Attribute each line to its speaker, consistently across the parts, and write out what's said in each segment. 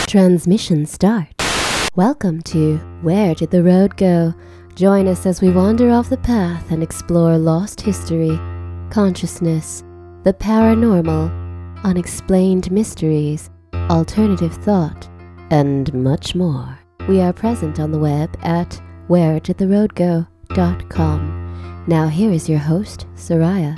Speaker 1: Transmission start. Welcome to Where Did the Road Go? Join us as we wander off the path and explore lost history, consciousness, the paranormal, unexplained mysteries, alternative thought, and much more. We are present on the web at wheredidtheroadgo.com. Now here is your host, Soraya.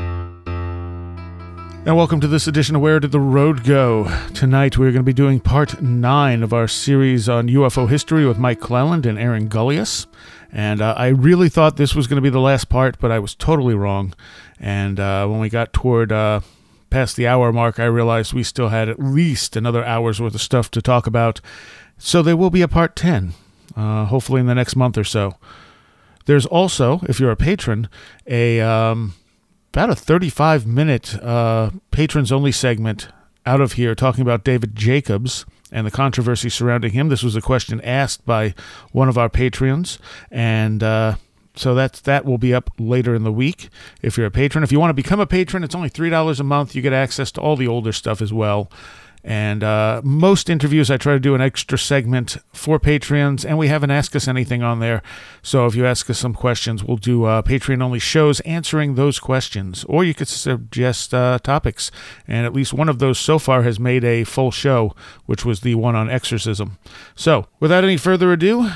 Speaker 2: And welcome to this edition of Where Did the Road Go? Tonight we're going to be doing part 9 of our series on UFO history with Mike Cleland and Aaron Gullius. And I really thought this was going to be the last part, but I was totally wrong. And when we got toward past the hour mark, I realized we still had at least another hour's worth of stuff to talk about. So there will be a part 10, hopefully in the next month or so. There's also, if you're a patron, about a 35-minute patrons-only segment out of here talking about David Jacobs and the controversy surrounding him. This was a question asked by one of our Patreons, and so that will be up later in the week if you're a patron. If you want to become a patron, it's only $3 a month. You get access to all the older stuff as well. And most interviews, I try to do an extra segment for Patreons, and we have an Ask Us Anything on there. So if you ask us some questions, we'll do Patreon-only shows answering those questions. Or you could suggest topics. And at least one of those so far has made a full show, which was the one on exorcism. So without any further ado,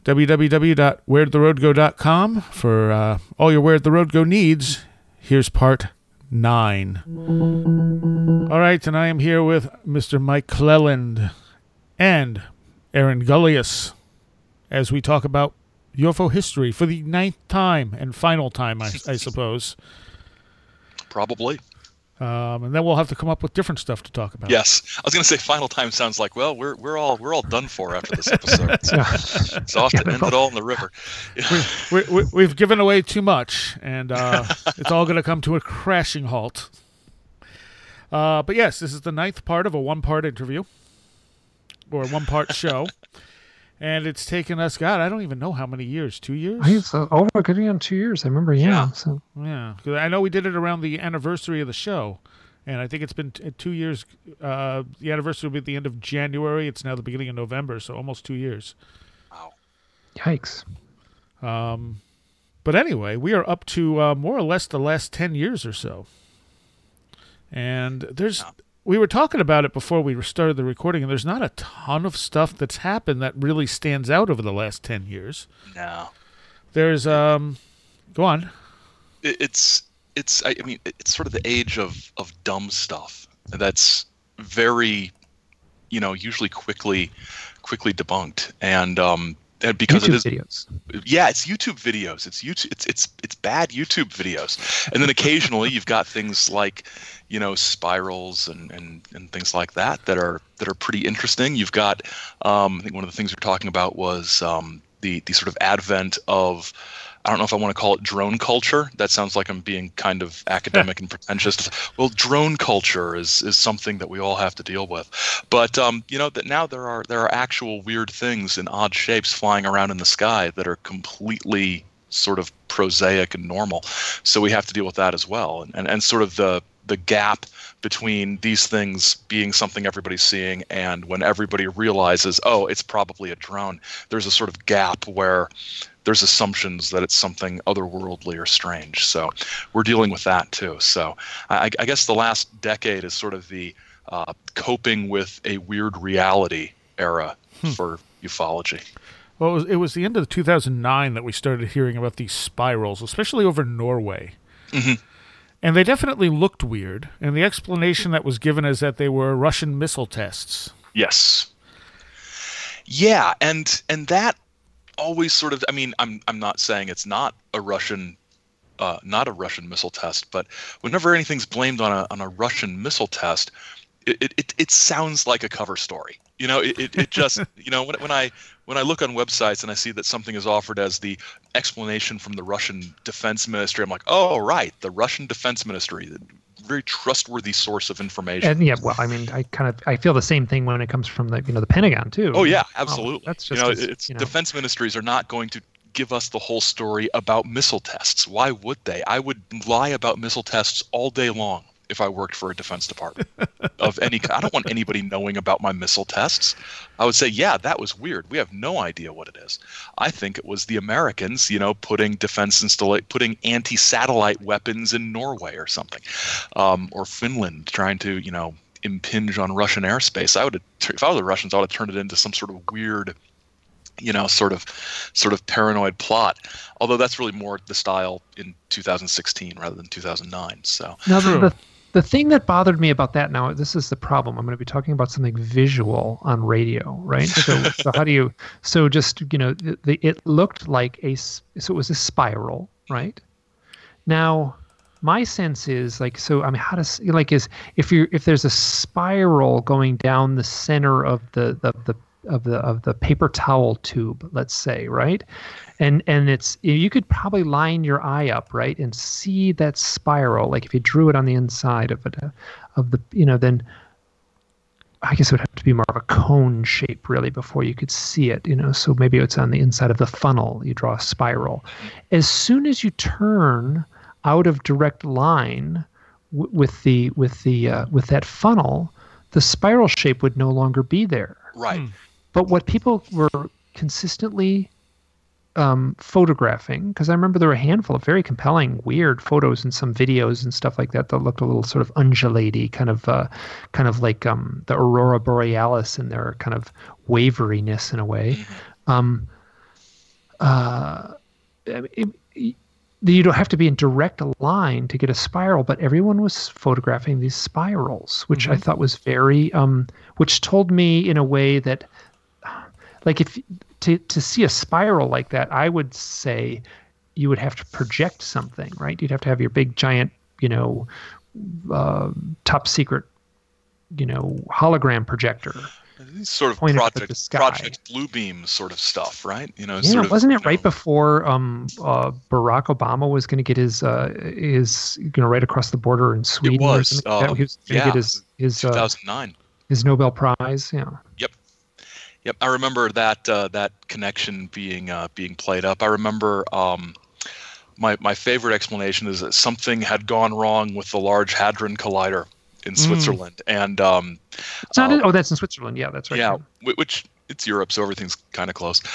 Speaker 2: www.wheredidtheroadgo.com for all your Where Did the Road Go needs. Here's part 9. All right, and I am here with Mr. Mike Cleland and Aaron Gullius as we talk about UFO history for the 9th time and final time, I suppose.
Speaker 3: Probably.
Speaker 2: And then we'll have to come up with different stuff to talk about.
Speaker 3: Yes, I was going to say final time sounds like, well, we're all done for after this episode. It's off to end it all in the river.
Speaker 2: We've given away too much, and it's all going to come to a crashing halt. But yes, this is the 9th part of a 1-part interview, or a 1-part show. And it's taken us, God, I don't even know how many years. 2 years?
Speaker 4: I think it's over getting on 2 years. I remember, yeah. So.
Speaker 2: Yeah, because I know we did it around the anniversary of the show. And I think it's been 2 years. The anniversary will be at the end of January. It's now the beginning of November, so almost 2 years.
Speaker 3: Wow.
Speaker 4: Yikes.
Speaker 2: But anyway, we are up to more or less the last 10 years or so. And we were talking about it before we started the recording, and there's not a ton of stuff that's happened that really stands out over the last 10 years.
Speaker 3: No.
Speaker 2: There's, go on.
Speaker 3: It's sort of the age of dumb stuff that's very, usually quickly debunked. And because
Speaker 4: YouTube
Speaker 3: it is
Speaker 4: videos.
Speaker 3: Yeah, it's YouTube videos. It's YouTube. It's bad YouTube videos. And then occasionally you've got things like, spirals and things like that are pretty interesting. You've got I think one of the things we're talking about was the sort of advent of, I don't know if I want to call it drone culture. That sounds like I'm being kind of academic and pretentious. Well, drone culture is something that we all have to deal with. But that now there are actual weird things in odd shapes flying around in the sky that are completely sort of prosaic and normal. So we have to deal with that as well. And sort of the gap between these things being something everybody's seeing and when everybody realizes, oh, it's probably a drone, there's a sort of gap where there's assumptions that it's something otherworldly or strange. So we're dealing with that too. So I guess the last decade is sort of the coping with a weird reality era for ufology.
Speaker 2: Well, it was the end of 2009 that we started hearing about these spirals, especially over Norway.
Speaker 3: Mm-hmm.
Speaker 2: And they definitely looked weird. And the explanation that was given is that they were Russian missile tests.
Speaker 3: Yes. Yeah, and that always sort of, I'm not saying it's not a Russian missile test, but whenever anything's blamed on a Russian missile test, it sounds like a cover story. It just when I look on websites and I see that something is offered as the explanation from the Russian Defense Ministry, I'm like, oh right, the Russian Defense Ministry, very trustworthy source of information.
Speaker 4: And yeah, well, I feel the same thing when it comes from the Pentagon too.
Speaker 3: Oh yeah, absolutely.
Speaker 4: That's just
Speaker 3: defense ministries are not going to give us the whole story about missile tests. Why would they? I would lie about missile tests all day long. if I worked for a defense department of any kind. I don't want anybody knowing about my missile tests. I would say, yeah, that was weird. We have no idea what it is. I think it was the Americans, putting putting anti-satellite weapons in Norway or something, or Finland trying to, impinge on Russian airspace. If I were the Russians, I would have turned it into some sort of weird, sort of paranoid plot. Although that's really more the style in 2016 rather than 2009. So
Speaker 4: now the thing that bothered me about that, now this is the problem. I'm going to be talking about something visual on radio, right? So how do you? So just it looked like so it was a spiral, right? Now, my sense is how does if there's a spiral going down the center of the paper towel tube, let's say, right? And it's, you could probably line your eye up, right, and see that spiral. Like if you drew it on the inside of then I guess it would have to be more of a cone shape really before you could see it, so maybe it's on the inside of the funnel. You draw a spiral. As soon as you turn out of direct line with that funnel, the spiral shape would no longer be there.
Speaker 3: Right.
Speaker 4: But what people were consistently photographing, because I remember there were a handful of very compelling, weird photos and some videos and stuff like that looked a little sort of undulating, kind of like the Aurora Borealis in their kind of waveriness in a way. You don't have to be in direct line to get a spiral, but everyone was photographing these spirals, which I thought was very, which told me in a way that, like if to see a spiral like that, I would say you would have to project something, right? You'd have to have your big giant, top secret, hologram projector.
Speaker 3: Sort of Project Bluebeam sort of stuff, right?
Speaker 4: Wasn't it right before Barack Obama was going to get his right across the border in Sweden?
Speaker 3: It was.
Speaker 4: He was going to get his
Speaker 3: 2009.
Speaker 4: His Nobel Prize. Yeah.
Speaker 3: Yep. I remember that connection being played up. I remember my favorite explanation is that something had gone wrong with the Large Hadron Collider in Switzerland, and
Speaker 4: it's not. That's in Switzerland. Yeah, that's right.
Speaker 3: Yeah, which it's Europe, so everything's kind of close.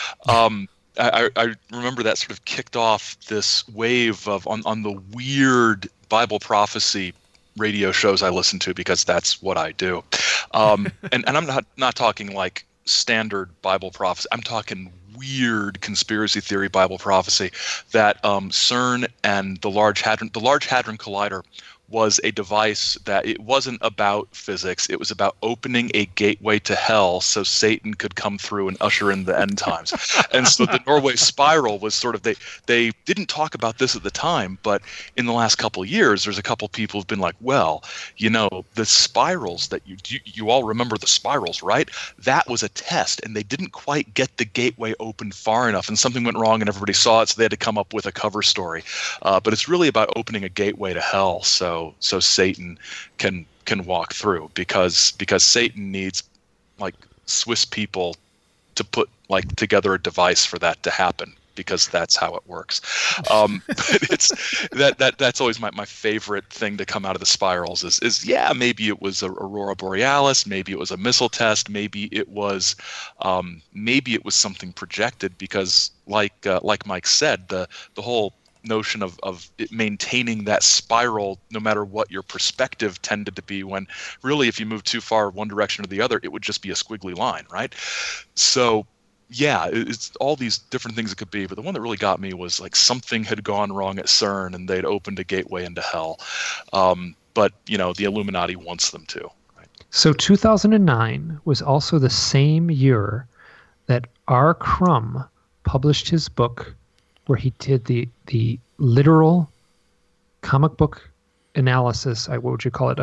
Speaker 3: I remember that sort of kicked off this wave of on the weird Bible prophecy radio shows I listen to, because that's what I do. And I'm not talking like standard Bible prophecy. I'm talking weird conspiracy theory Bible prophecy that CERN and the Large Hadron Collider was a device that it wasn't about physics. It was about opening a gateway to hell so Satan could come through and usher in the end times. And so the Norway spiral was sort of, they didn't talk about this at the time, but in the last couple of years, there's a couple of people who've been like, well, the spirals that you all remember the spirals, right? That was a test, and they didn't quite get the gateway open far enough, and something went wrong and everybody saw it, so they had to come up with a cover story. But it's really about opening a gateway to hell so Satan can walk through, because Satan needs like Swiss people to put like together a device for that to happen, because that's how it works. But it's that's always my favorite thing to come out of the spirals is maybe it was a Aurora Borealis, maybe it was a missile test, maybe it was something projected, because like Mike said, the whole notion of it maintaining that spiral no matter what your perspective tended to be, when really if you move too far one direction or the other, it would just be a squiggly line, right? So it's all these different things it could be, but the one that really got me was like something had gone wrong at CERN and they'd opened a gateway into hell. But the Illuminati wants them to. Right?
Speaker 4: So 2009 was also the same year that R. Crumb published his book, where he did the literal comic book analysis. What would you call it?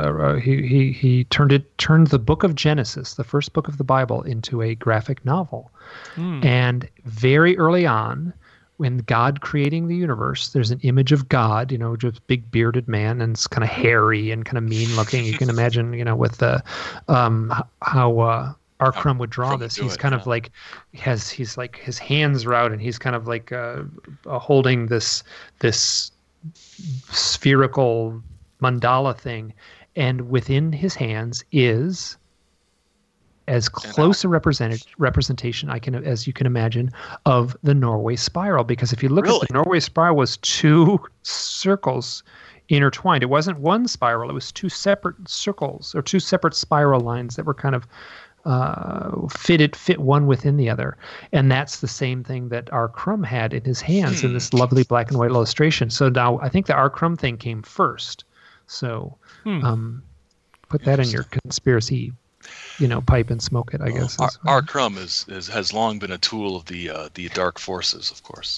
Speaker 4: He turned the book of Genesis, the first book of the Bible, into a graphic novel. And very early on, when God creating the universe, there's an image of God, just big bearded man, and it's kind of hairy and kind of mean looking. You can imagine, with the how R. Crumb would draw this. He's kind of like he's like his hands are out, and he's kind of like holding this spherical mandala thing, and within his hands is as close a representation as you can imagine of the Norway spiral. Because if you look at the Norway spiral, was two circles intertwined. It wasn't one spiral. It was two separate circles or two separate spiral lines that were kind of fit one within the other. And that's the same thing that R. Crumb had in his hands in this lovely black and white illustration. So now I think the R. Crumb thing came first. So put that in your conspiracy, pipe and smoke it, I guess.
Speaker 3: R. Crumb has long been a tool of the dark forces, of course.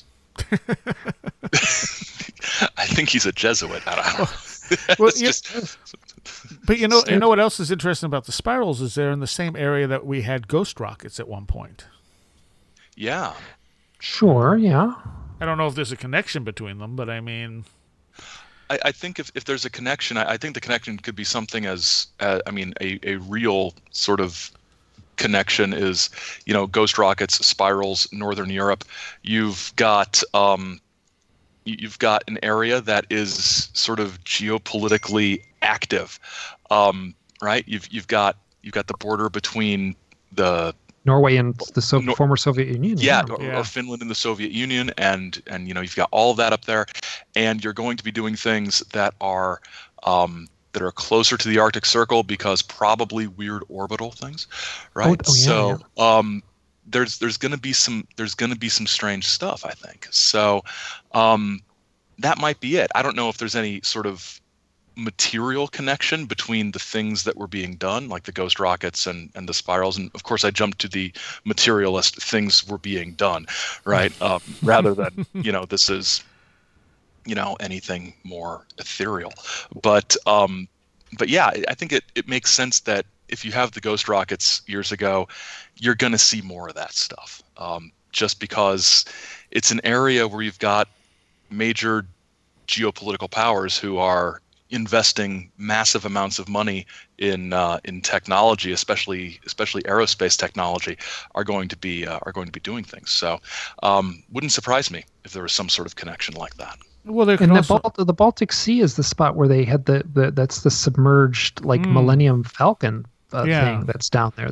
Speaker 3: I think he's a Jesuit. I don't know.
Speaker 2: Well, but you know what else is interesting about the spirals is they're in the same area that we had ghost rockets at one point.
Speaker 3: Yeah.
Speaker 4: Sure, yeah.
Speaker 2: I don't know if there's a connection between them, but I mean...
Speaker 3: I think if there's a connection, I think the connection could be something as, a real sort of connection is, ghost rockets, spirals, Northern Europe. You've got an area that is sort of geopolitically active, right? You've got the border between the
Speaker 4: Norway and the former Soviet Union.
Speaker 3: Or Finland and the Soviet Union, and you've got all of that up there, and you're going to be doing things that are closer to the Arctic Circle because probably weird orbital things, right? There's going to be some strange stuff, I think. So that might be it. I don't know if there's any sort of material connection between the things that were being done, like the ghost rockets and the spirals. And of course I jumped to the materialist things were being done, right? Rather than, this is, anything more ethereal. But yeah, I think it makes sense that if you have the ghost rockets years ago, you're going to see more of that stuff. Just because it's an area where you've got major geopolitical powers who are investing massive amounts of money in technology, especially aerospace technology, are going to be doing things. So, wouldn't surprise me if there was some sort of connection like that.
Speaker 2: Well,
Speaker 4: the Baltic Sea is the spot where they had that's the submerged Millennium Falcon thing that's down there.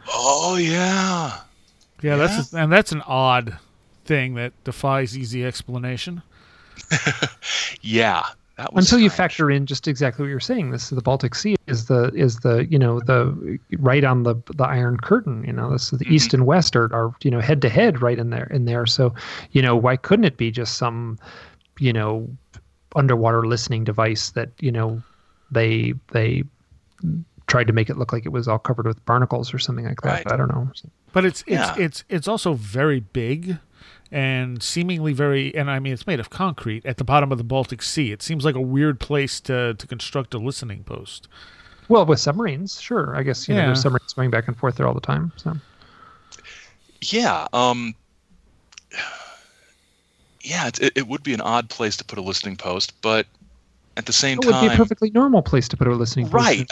Speaker 2: That's an odd thing that defies easy explanation.
Speaker 3: Yeah.
Speaker 4: Until you factor in just exactly what you're saying, the Baltic Sea is the right on the Iron Curtain. This is the East and West are head to head right in there. So why couldn't it be just some underwater listening device that they tried to make it look like it was all covered with barnacles or something like that? Right. I don't know.
Speaker 2: But it's also very big. And seemingly it's made of concrete at the bottom of the Baltic Sea. It seems like a weird place to construct a listening post.
Speaker 4: Well, with submarines, sure. I guess, there's submarines going back and forth there all the time. So.
Speaker 3: Yeah. It would be an odd place to put a listening post, but at the same time...
Speaker 4: It would be a perfectly normal place to put a listening post.
Speaker 3: Right.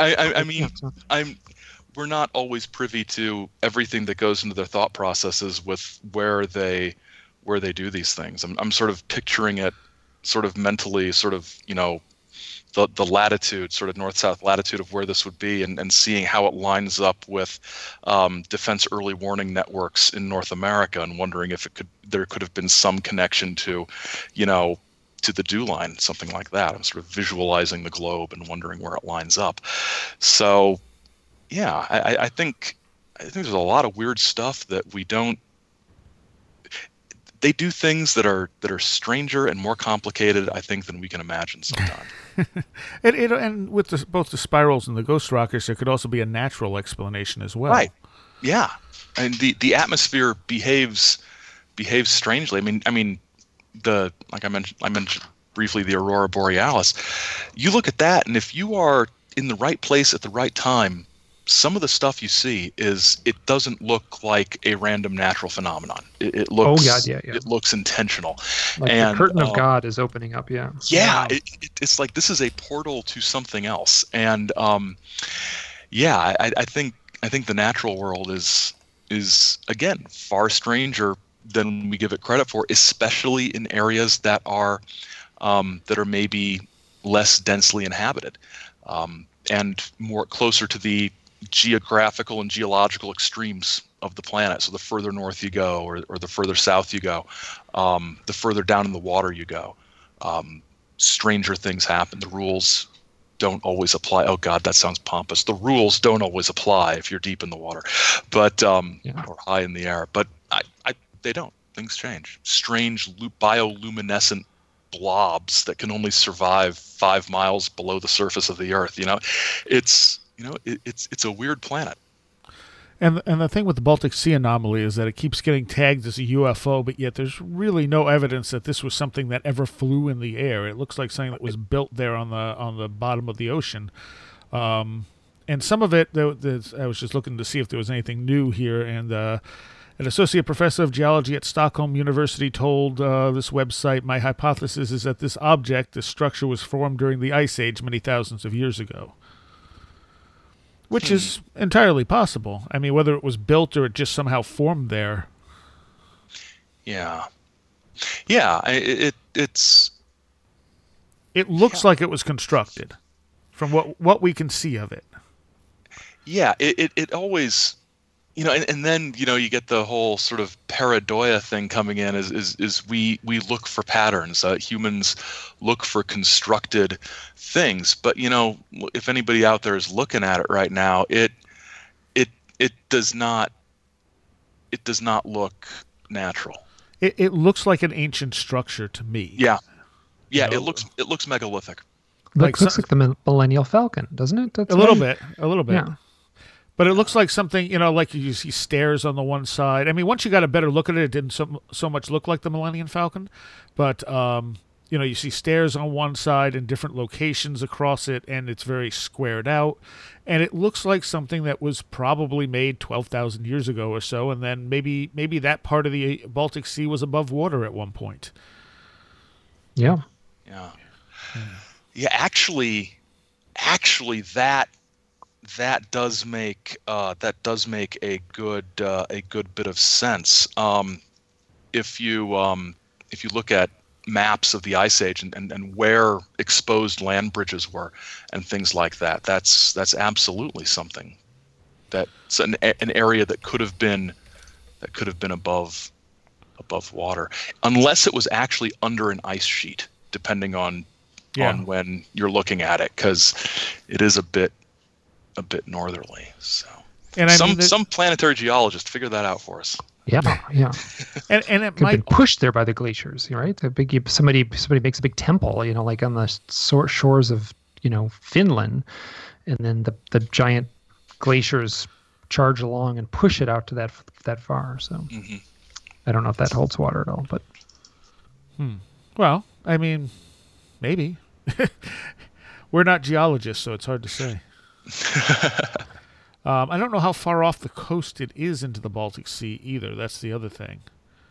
Speaker 3: We're not always privy to everything that goes into their thought processes with where they do these things. I'm sort of picturing it sort of mentally, sort of, the latitude, sort of north-south latitude of where this would be and seeing how it lines up with defense early warning networks in North America and wondering if there could have been some connection to, to the dew line, something like that. I'm sort of visualizing the globe and wondering where it lines up. So, yeah, I think there's a lot of weird stuff that we don't. They do things that are stranger and more complicated, I think, than we can imagine sometimes.
Speaker 2: and with both the spirals and the ghost rockets, there could also be a natural explanation as well.
Speaker 3: Right. Yeah. And the atmosphere behaves strangely. I mean, I mentioned briefly the Aurora Borealis. You look at that, and if you are in the right place at the right time, some of the stuff you see it doesn't look like a random natural phenomenon. It looks it looks intentional.
Speaker 4: Like the curtain of God is opening up. Yeah.
Speaker 3: Yeah. Wow. It's like this is a portal to something else. And I think the natural world is again far stranger than we give it credit for, especially in areas that are maybe less densely inhabited, and more closer to the geographical and geological extremes of the planet. So the further north you go, or the further south you go, the further down in the water you go, stranger things happen. The rules don't always apply. Oh God, that sounds pompous. The rules don't always apply if you're deep in the water, but or high in the air. But they don't. Things change. Strange bioluminescent blobs that can only survive 5 miles below the surface of the Earth. It's a weird planet.
Speaker 2: And the thing with the Baltic Sea anomaly is that it keeps getting tagged as a UFO, but yet there's really no evidence that this was something that ever flew in the air. It looks like something that was built there on the bottom of the ocean. And some of it, I was just looking to see if there was anything new here, and an associate professor of geology at Stockholm University told this website, "My hypothesis is that this structure was formed during the Ice Age many thousands of years ago." Which is entirely possible. I mean, whether it was built or it just somehow formed there.
Speaker 3: Yeah.
Speaker 2: It looks like it was constructed, from what we can see of it.
Speaker 3: Yeah, it always, and then you get the whole sort of pareidoia thing coming in. Is we look for patterns. Humans look for constructed things, but if anybody out there is looking at it right now, it does not look natural.
Speaker 2: It looks like an ancient structure to me.
Speaker 3: Yeah, it looks megalithic.
Speaker 4: Looks like the Millennial Falcon, doesn't it?
Speaker 2: That's a little bit.
Speaker 4: Yeah.
Speaker 2: But it looks like something, like you see stairs on the one side. I mean, once you got a better look at it, it didn't so much look like the Millennium Falcon. But, you see stairs on one side and different locations across it, and it's very squared out. And it looks like something that was probably made 12,000 years ago or so, and then maybe that part of the Baltic Sea was above water at one point.
Speaker 4: Yeah.
Speaker 3: Yeah, actually that does make a good bit of sense. If you look at maps of the Ice Age and where exposed land bridges were and things like that, that's absolutely something. That's an area that could have been above water, unless it was actually under an ice sheet, depending on when you're looking at it, because it is a bit northerly. So, and some planetary geologist figure that out for us.
Speaker 4: Yeah.
Speaker 2: and it might
Speaker 4: been pushed there by the glaciers, right? Somebody makes a big temple, like on the shores of Finland, and then the giant glaciers charge along and push it out to that far. So I don't know if that holds water at all, but
Speaker 2: well, I mean, maybe. We're not geologists, so it's hard to say. I don't know how far off the coast it is into the Baltic Sea either. That's the other thing.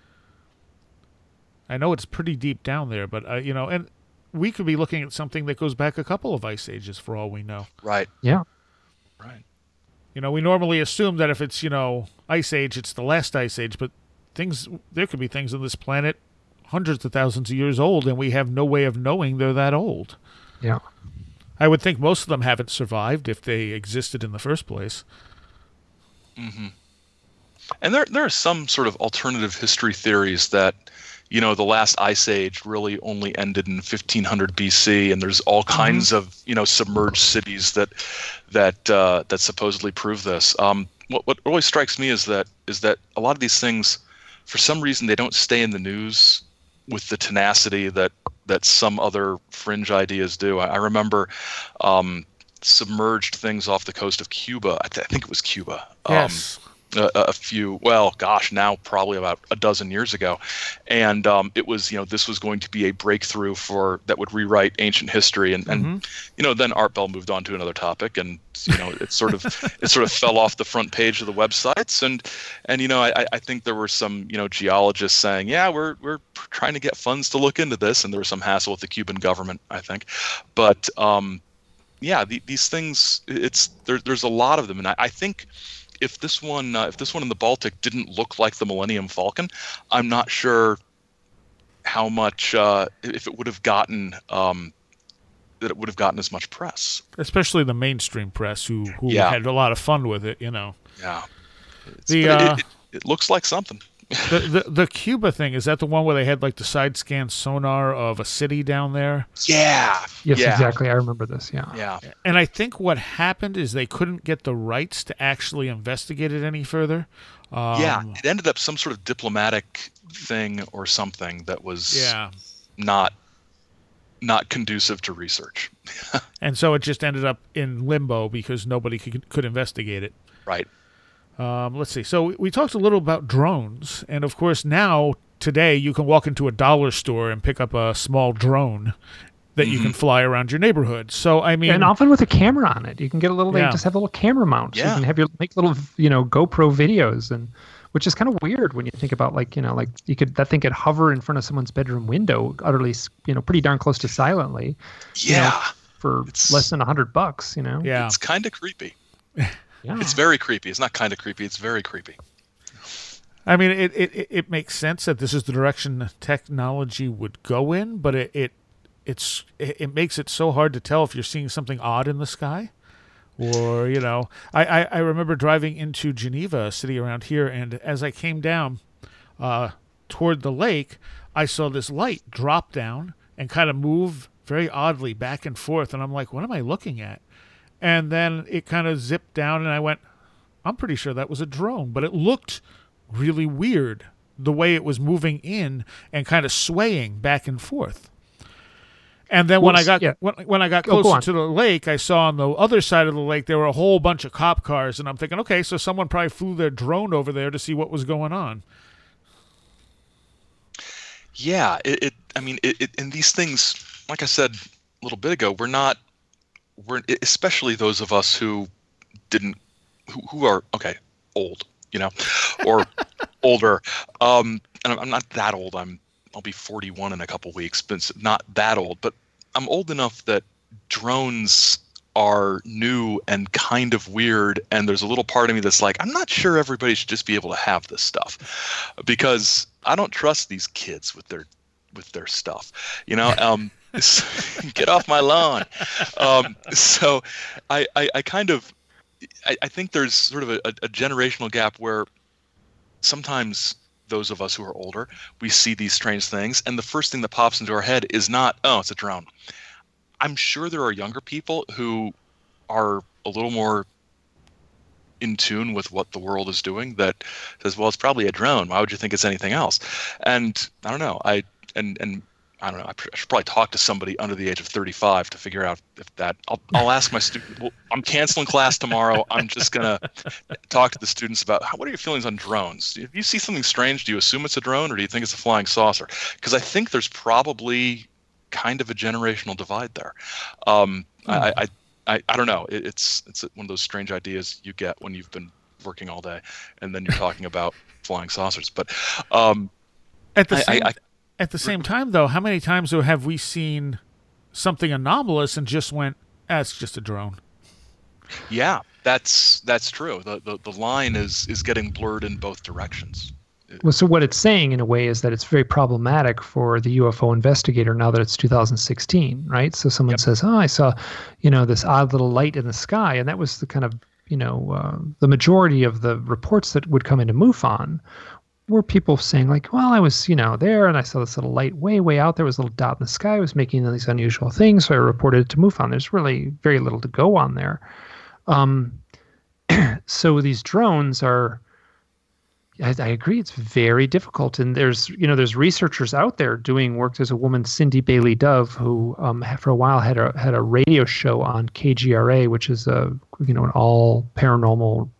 Speaker 2: I know it's pretty deep down there, but and we could be looking at something that goes back a couple of ice ages for all we know.
Speaker 3: Right.
Speaker 4: Yeah.
Speaker 3: Right.
Speaker 2: We normally assume that if it's ice age, it's the last ice age, but there could be things on this planet hundreds of thousands of years old, and we have no way of knowing they're that old.
Speaker 4: Yeah.
Speaker 2: I would think most of them haven't survived if they existed in the first place.
Speaker 3: Mm-hmm. And there are some sort of alternative history theories that, the last ice age really only ended in 1500 BC, and there's all kinds of, submerged cities that supposedly prove this. What always strikes me is that a lot of these things, for some reason, they don't stay in the news with the tenacity that some other fringe ideas do. I remember submerged things off the coast of Cuba. I think it was Cuba.
Speaker 2: Yes.
Speaker 3: Now probably about a dozen years ago. And it was, this was going to be a breakthrough that would rewrite ancient history. And then Art Bell moved on to another topic, and, it sort of fell off the front page of the websites. And I think there were some, geologists saying, yeah, we're trying to get funds to look into this. And there was some hassle with the Cuban government, I think. But these things, there's a lot of them. And I think, if this one in the Baltic didn't look like the Millennium Falcon, I'm not sure how much if it would have gotten that it would have gotten as much press.
Speaker 2: Especially the mainstream press, who
Speaker 3: Yeah.
Speaker 2: had a lot of fun with it,
Speaker 3: Yeah. It looks like something.
Speaker 2: The Cuba thing, is that the one where they had like the side scan sonar of a city down there?
Speaker 3: Yeah.
Speaker 4: Yes,
Speaker 3: yeah.
Speaker 4: exactly. I remember this. Yeah.
Speaker 3: Yeah.
Speaker 2: And I think what happened is they couldn't get the rights to actually investigate it any further.
Speaker 3: Yeah. It ended up some sort of diplomatic thing or something that was not conducive to research.
Speaker 2: And so it just ended up in limbo because nobody could investigate it.
Speaker 3: Right.
Speaker 2: Let's see. So we talked a little about drones, and of course now, today, you can walk into a dollar store and pick up a small drone that you can fly around your neighborhood. So, I mean...
Speaker 4: And often with a camera on it. You can get a little... They
Speaker 2: Yeah.
Speaker 4: just have a little camera mount. So
Speaker 3: Yeah.
Speaker 4: you can make little, GoPro videos, and which is kind of weird when you think about, that thing could hover in front of someone's bedroom window, utterly, pretty darn close to silently.
Speaker 3: Yeah.
Speaker 4: For less than $100,
Speaker 2: Yeah.
Speaker 3: It's kind of creepy.
Speaker 4: Yeah.
Speaker 3: It's very creepy. It's not kind of creepy. It's very creepy.
Speaker 2: I mean, it makes sense that this is the direction technology would go in, but it makes it so hard to tell if you're seeing something odd in the sky. Or, I remember driving into Geneva, a city around here, and as I came down toward the lake, I saw this light drop down and kind of move very oddly back and forth, and I'm like, what am I looking at? And then it kind of zipped down, and I went, I'm pretty sure that was a drone, but it looked really weird the way it was moving in and kind of swaying back and forth. And then when I got closer to the lake, I saw on the other side of the lake there were a whole bunch of cop cars, and I'm thinking, okay, so someone probably flew their drone over there to see what was going on.
Speaker 3: Yeah, and these things, like I said a little bit ago, we're especially those of us who are old, or older. And I'm not that old. I'll be 41 in a couple weeks, but it's not that old. But I'm old enough that drones are new and kind of weird, and there's a little part of me that's like, I'm not sure everybody should just be able to have this stuff, because I don't trust these kids with their stuff. Get off my lawn. So I think there's sort of a generational gap where sometimes those of us who are older, we see these strange things, and the first thing that pops into our head is not, oh, it's a drone. I'm sure there are younger people who are a little more in tune with what the world is doing that says, well, it's probably a drone. Why would you think it's anything else? And I don't know. I don't know. I should probably talk to somebody under the age of 35 to figure out if that. I'll ask my student. Well, I'm canceling class tomorrow. I'm just gonna talk to the students about what are your feelings on drones. If you see something strange, do you assume it's a drone or do you think it's a flying saucer? Because I think there's probably kind of a generational divide there. I don't know. It's one of those strange ideas you get when you've been working all day, and then you're talking about flying saucers. But
Speaker 2: At the same time, though, how many times have we seen something anomalous and just went, it's just a drone?
Speaker 3: Yeah, that's true. The line is getting blurred in both directions.
Speaker 4: Well, so what it's saying in a way is that it's very problematic for the UFO investigator now that it's 2016, right? So someone says, oh, I saw, this odd little light in the sky. And that was the kind of, the majority of the reports that would come into MUFON were people saying like, well, I was, there and I saw this little light way, way out there. Was a little dot in the sky. It was making these unusual things. So I reported it to MUFON. There's really very little to go on there. So these drones are, I agree, it's very difficult. And there's researchers out there doing work. There's a woman, Cindy Bailey Dove, who for a while had a radio show on KGRA, which is an all paranormal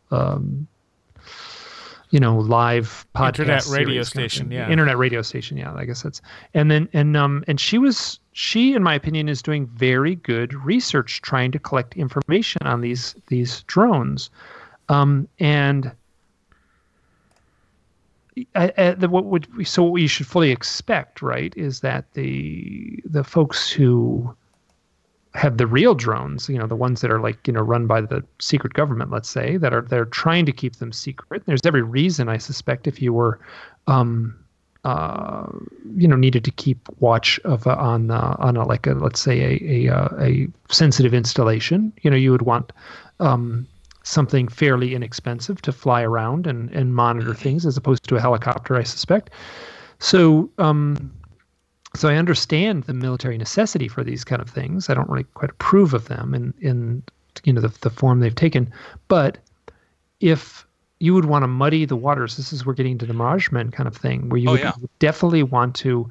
Speaker 4: live podcast
Speaker 2: internet radio
Speaker 4: series,
Speaker 2: station,
Speaker 4: internet radio station, I guess that's. And she in my opinion is doing very good research trying to collect information on these drones, and what we should fully expect, right, is that the folks who have the real drones, the ones that are run by the secret government, let's say, they're trying to keep them secret. There's every reason, I suspect, if you were needed to keep watch of on a let's say a sensitive installation, you would want something fairly inexpensive to fly around and monitor things, as opposed to a helicopter, I suspect. So I understand the military necessity for these kind of things. I don't really quite approve of them in the form they've taken. But if you would want to muddy the waters, this is we're getting to the Mirage Men kind of thing, where you would definitely want to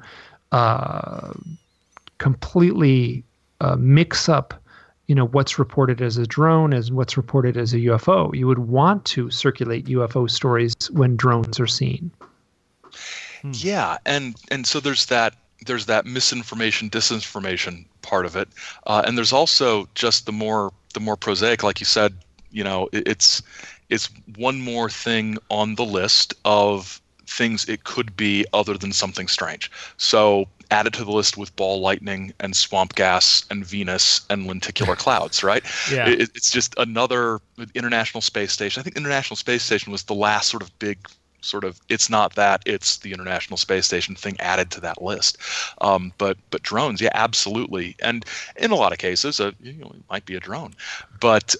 Speaker 4: completely mix up what's reported as a drone as what's reported as a UFO. You would want to circulate UFO stories when drones are seen.
Speaker 3: Yeah, and so there's that misinformation, disinformation part of it, and there's also just the more prosaic, like you said. It's one more thing on the list of things it could be other than something strange. So added to the list with ball lightning and swamp gas and Venus and lenticular clouds, right?
Speaker 2: Yeah.
Speaker 3: It's just another International Space Station. I think International Space Station was the last sort of big it's not that, it's the International Space Station thing added to that list. But drones, yeah, absolutely. And in a lot of cases, it might be a drone. But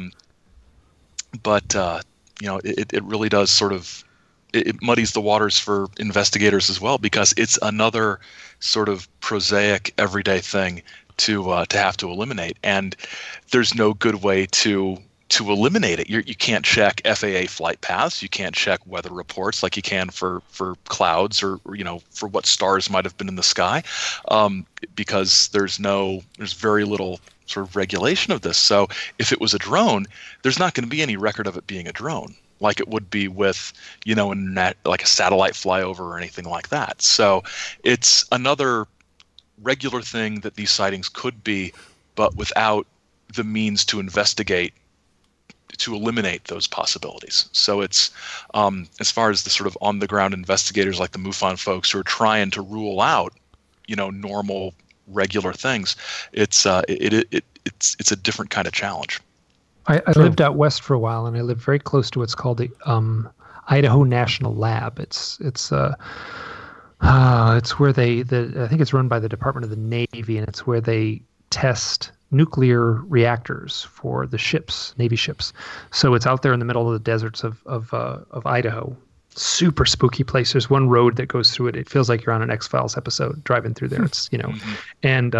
Speaker 3: it really does sort of, it muddies the waters for investigators as well, because it's another sort of prosaic everyday thing to have to eliminate, and there's no good way to eliminate it. You can't check FAA flight paths. You can't check weather reports like you can for clouds or for what stars might have been in the sky, because there's very little sort of regulation of this. So if it was a drone, there's not going to be any record of it being a drone, like it would be with like a satellite flyover or anything like that. So it's another regular thing that these sightings could be, but without the means to investigate, to eliminate those possibilities. So it's as far as the sort of on the ground investigators like the MUFON folks who are trying to rule out normal regular things, it's a different kind of challenge.
Speaker 4: I lived out west for a while, and I lived very close to what's called the Idaho National Lab. It's where I think it's run by the Department of the Navy, and it's where they test nuclear reactors for the ships, Navy ships. So it's out there in the middle of the deserts of Idaho. Super spooky place. There's one road that goes through it. It feels like you're on an X-Files episode driving through there. It's and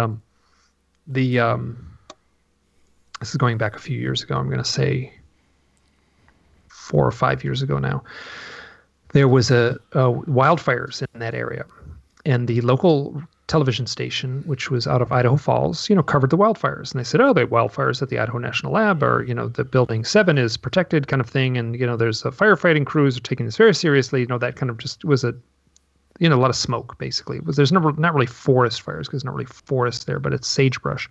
Speaker 4: this is going back a few years ago. I'm going to say 4 or 5 years ago now. There was a wildfires in that area, and the local television station, which was out of Idaho Falls, covered the wildfires. And they said, the wildfires at the Idaho National Lab are, the building 7 is protected kind of thing. And, there's a firefighting crews are taking this very seriously. That kind of just was a lot of smoke, basically. There's not really forest fires, because there's not really forest there, but it's sagebrush.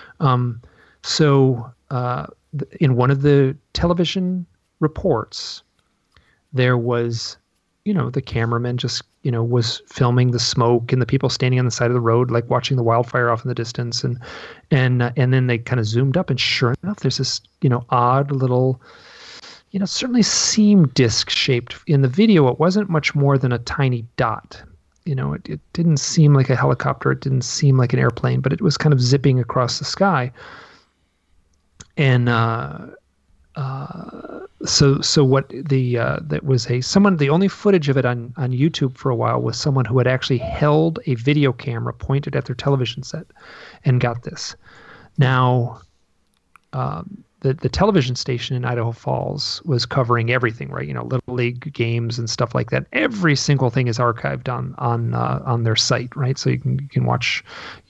Speaker 4: So in one of the television reports, there was, the cameraman just, was filming the smoke and the people standing on the side of the road, like watching the wildfire off in the distance. And then they kind of zoomed up, and sure enough, there's this, odd little, certainly seemed disc shaped in the video. It wasn't much more than a tiny dot. It didn't seem like a helicopter. It didn't seem like an airplane, but it was kind of zipping across the sky. And so what that was the only footage of it on YouTube for a while was someone who had actually held a video camera pointed at their television set and got this. Now, the television station in Idaho Falls was covering everything, right? Little league games and stuff like that. Every single thing is archived on their site, right? So you can watch,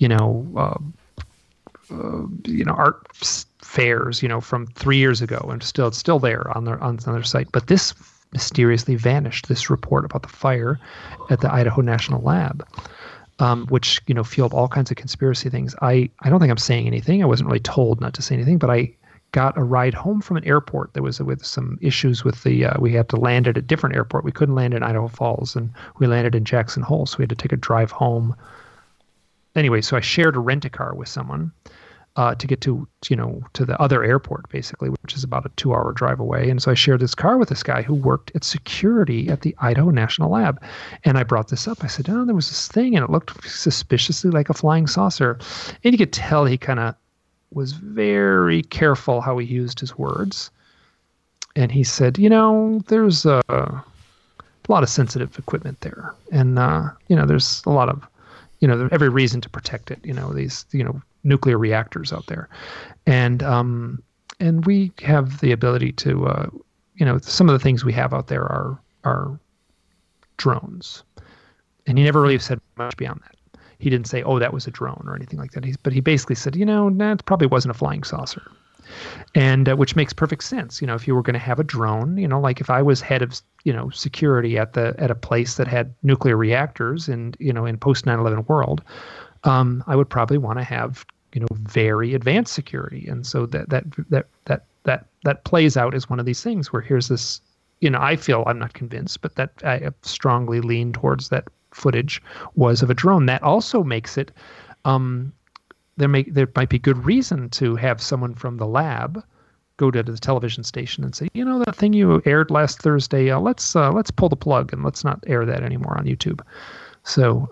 Speaker 4: art fairs, from 3 years ago, and it's still there on their site. But this mysteriously vanished. This report about the fire at the Idaho National Lab, which fueled all kinds of conspiracy things. I don't think I'm saying anything. I wasn't really told not to say anything, but I got a ride home from an airport that was with some issues with we had to land at a different airport. We couldn't land in Idaho Falls, and we landed in Jackson Hole, so we had to take a drive home. Anyway, so I shared a rent-a-car with someone. to get to the other airport, basically, which is about a 2-hour drive away. And so I shared this car with this guy who worked at security at the Idaho National Lab. And I brought this up. I said, there was this thing, and it looked suspiciously like a flying saucer. And you could tell he kind of was very careful how he used his words. And he said, there's a lot of sensitive equipment there. And, there's a lot of, there's every reason to protect it, these, nuclear reactors out there. And we have the ability to, some of the things we have out there are drones. And he never really said much beyond that. He didn't say, that was a drone or anything like that. But he basically said, that probably wasn't a flying saucer. And which makes perfect sense. If you were going to have a drone, like if I was head of, security at a place that had nuclear reactors and, in post 9/11 world, I would probably want to have, very advanced security. And so that plays out as one of these things where here's this, I feel, I'm not convinced, but that I strongly lean towards that footage was of a drone. That also makes it, there might be good reason to have someone from the lab go to the television station and say, that thing you aired last Thursday, let's pull the plug and let's not air that anymore on YouTube. So,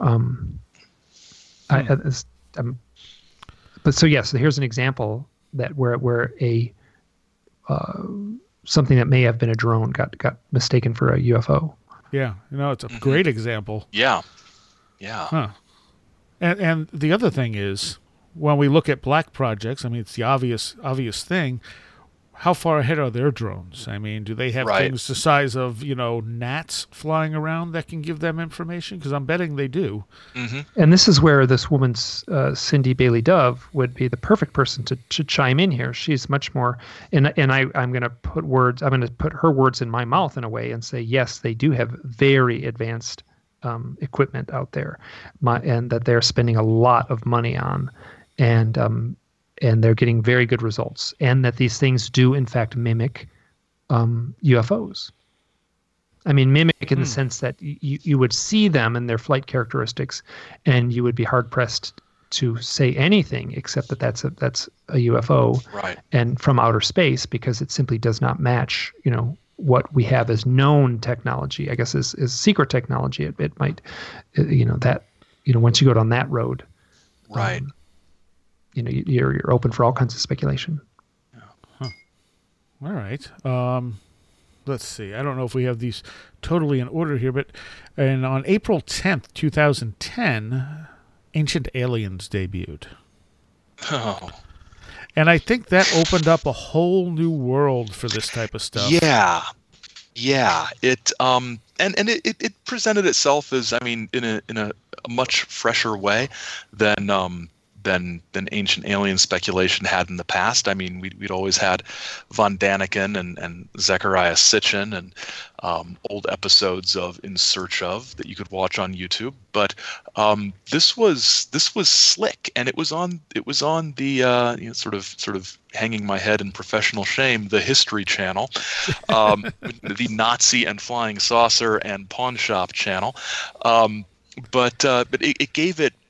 Speaker 4: so here's an example that where a something that may have been a drone got mistaken for a UFO.
Speaker 2: Yeah, it's a great example.
Speaker 3: Yeah.
Speaker 2: Huh. And the other thing is, when we look at black projects, it's the obvious thing. How far ahead are their drones? Do they have things the size of, gnats flying around that can give them information? Because I'm betting they do.
Speaker 3: Mm-hmm.
Speaker 4: And this is where this woman's Cindy Bailey Dove would be the perfect person to chime in here. She's much more, and I'm going to put her words in my mouth in a way and say, yes, they do have very advanced equipment out there, and that they're spending a lot of money on, and they're getting very good results, and that these things do in fact mimic UFOs. Mimic in the sense that you would see them and their flight characteristics, and you would be hard pressed to say anything except that that's a UFO,
Speaker 3: right? And
Speaker 4: from outer space, because it simply does not match, what we have as known technology. I guess is secret technology. It might, once you go down that road,
Speaker 3: right.
Speaker 4: You're open for all kinds of speculation.
Speaker 2: Huh. All right. Let's see. I don't know if we have these totally in order here, but on April 10th, 2010, Ancient Aliens debuted.
Speaker 3: Oh.
Speaker 2: And I think that opened up a whole new world for this type of stuff.
Speaker 3: Yeah. It and it presented itself as, in a much fresher way than Ancient Alien speculation had in the past. We'd always had Von Daniken and Zechariah Sitchin and old episodes of In Search Of that you could watch on YouTube. But this was slick, and it was on the sort of hanging my head in professional shame, the History Channel, the Nazi and Flying Saucer and Pawn Shop Channel. But it gave it.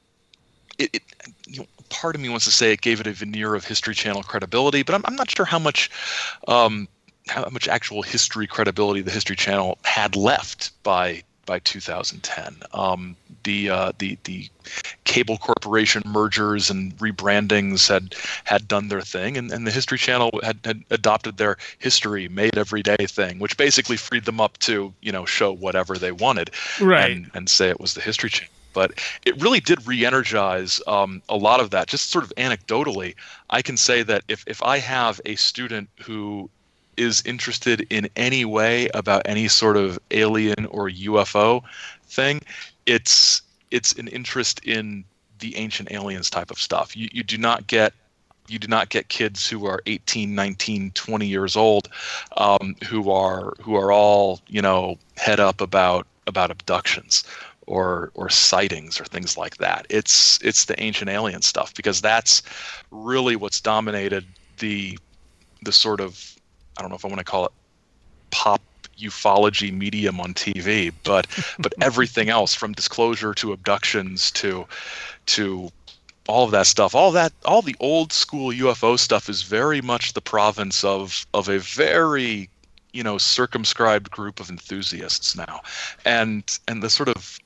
Speaker 3: Part of me wants to say it gave it a veneer of History Channel credibility, but I'm not sure how much actual history credibility the History Channel had left by 2010. The cable corporation mergers and rebrandings had done their thing, and the History Channel had adopted their History Made Everyday thing, which basically freed them up to show whatever they wanted,
Speaker 2: right,
Speaker 3: and say it was the History Channel. But it really did re-energize a lot of that. Just sort of anecdotally, I can say that if I have a student who is interested in any way about any sort of alien or UFO thing, it's an interest in the Ancient Aliens type of stuff. You do not get kids who are 18, 19, 20 years old who are all head up about abductions or sightings or things like that. It's the Ancient Alien stuff, because that's really what's dominated the sort of, I don't know if I want to call it pop ufology medium on TV, but everything else, from disclosure to abductions to all of that stuff, all the old school UFO stuff is very much the province of a very, circumscribed group of enthusiasts now, and the sort of,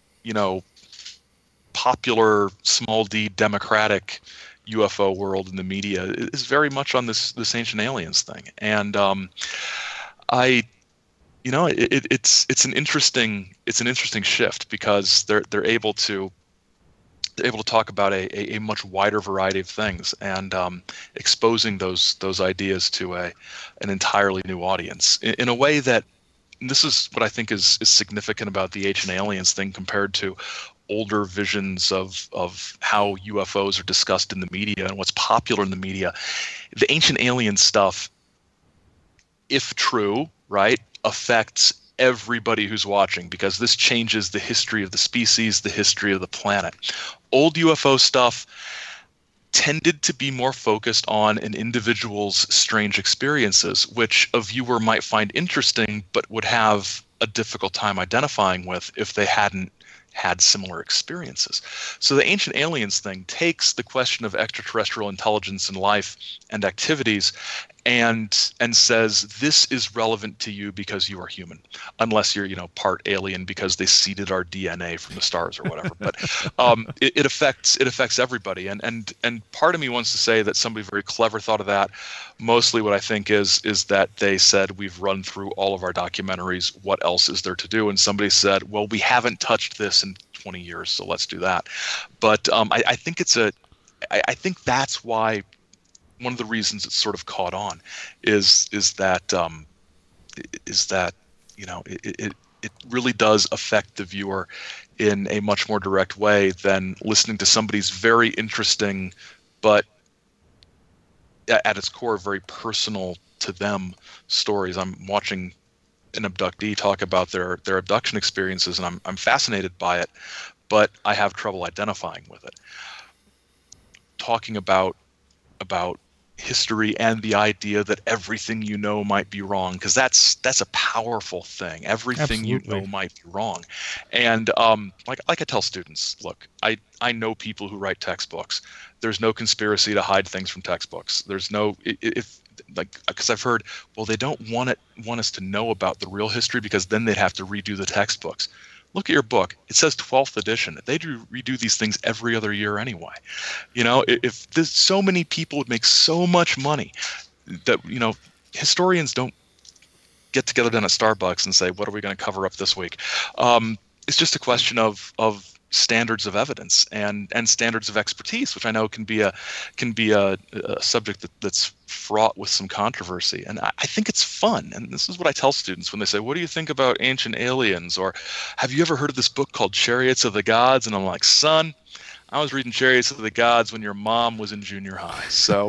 Speaker 3: popular small d democratic UFO world in the media is very much on this ancient aliens thing, and it's an interesting shift, because they're able to talk about a much wider variety of things, and exposing those ideas to an entirely new audience in a way that, and this is what I think is significant about the ancient aliens thing compared to older visions of how UFOs are discussed in the media and what's popular in the media. The ancient alien stuff, if true, right, affects everybody who's watching, because this changes the history of the species, the history of the planet. Old UFO stuff tended to be more focused on an individual's strange experiences, which a viewer might find interesting but would have a difficult time identifying with if they hadn't had similar experiences. So the ancient aliens thing takes the question of extraterrestrial intelligence and life and activities and says this is relevant to you because you are human, unless you're part alien because they seeded our DNA from the stars or whatever. But it affects everybody, and part of me wants to say that somebody very clever thought of that. Mostly what I think is that they said, we've run through all of our documentaries, what else is there to do? And somebody said, well, we haven't touched this in 20 years, so let's do that. But I think I think that's why one of the reasons it's sort of caught on is that it really does affect the viewer in a much more direct way than listening to somebody's very interesting but at its core very personal to them stories. I'm watching an abductee talk about their abduction experiences, and I'm fascinated by it, but I have trouble identifying with it. Talking about history and the idea that everything you know might be wrong, because that's a powerful thing. Everything
Speaker 2: Absolutely.
Speaker 3: You know might be wrong. And like I tell students, look, I know people who write textbooks. There's no conspiracy to hide things from textbooks. There's no because I've heard, well, they don't want us to know about the real history because then they'd have to redo the textbooks. Look at your book. It says 12th edition. They redo these things every other year anyway. If there's so many people would make so much money that, historians don't get together down at Starbucks and say, what are we going to cover up this week? It's just a question of standards of evidence and standards of expertise, which I know can be a subject that's fraught with some controversy. And I think it's fun. And this is what I tell students when they say, what do you think about ancient aliens? Or have you ever heard of this book called Chariots of the Gods? And I'm like, son, I was reading Chariots of the Gods when your mom was in junior high. So,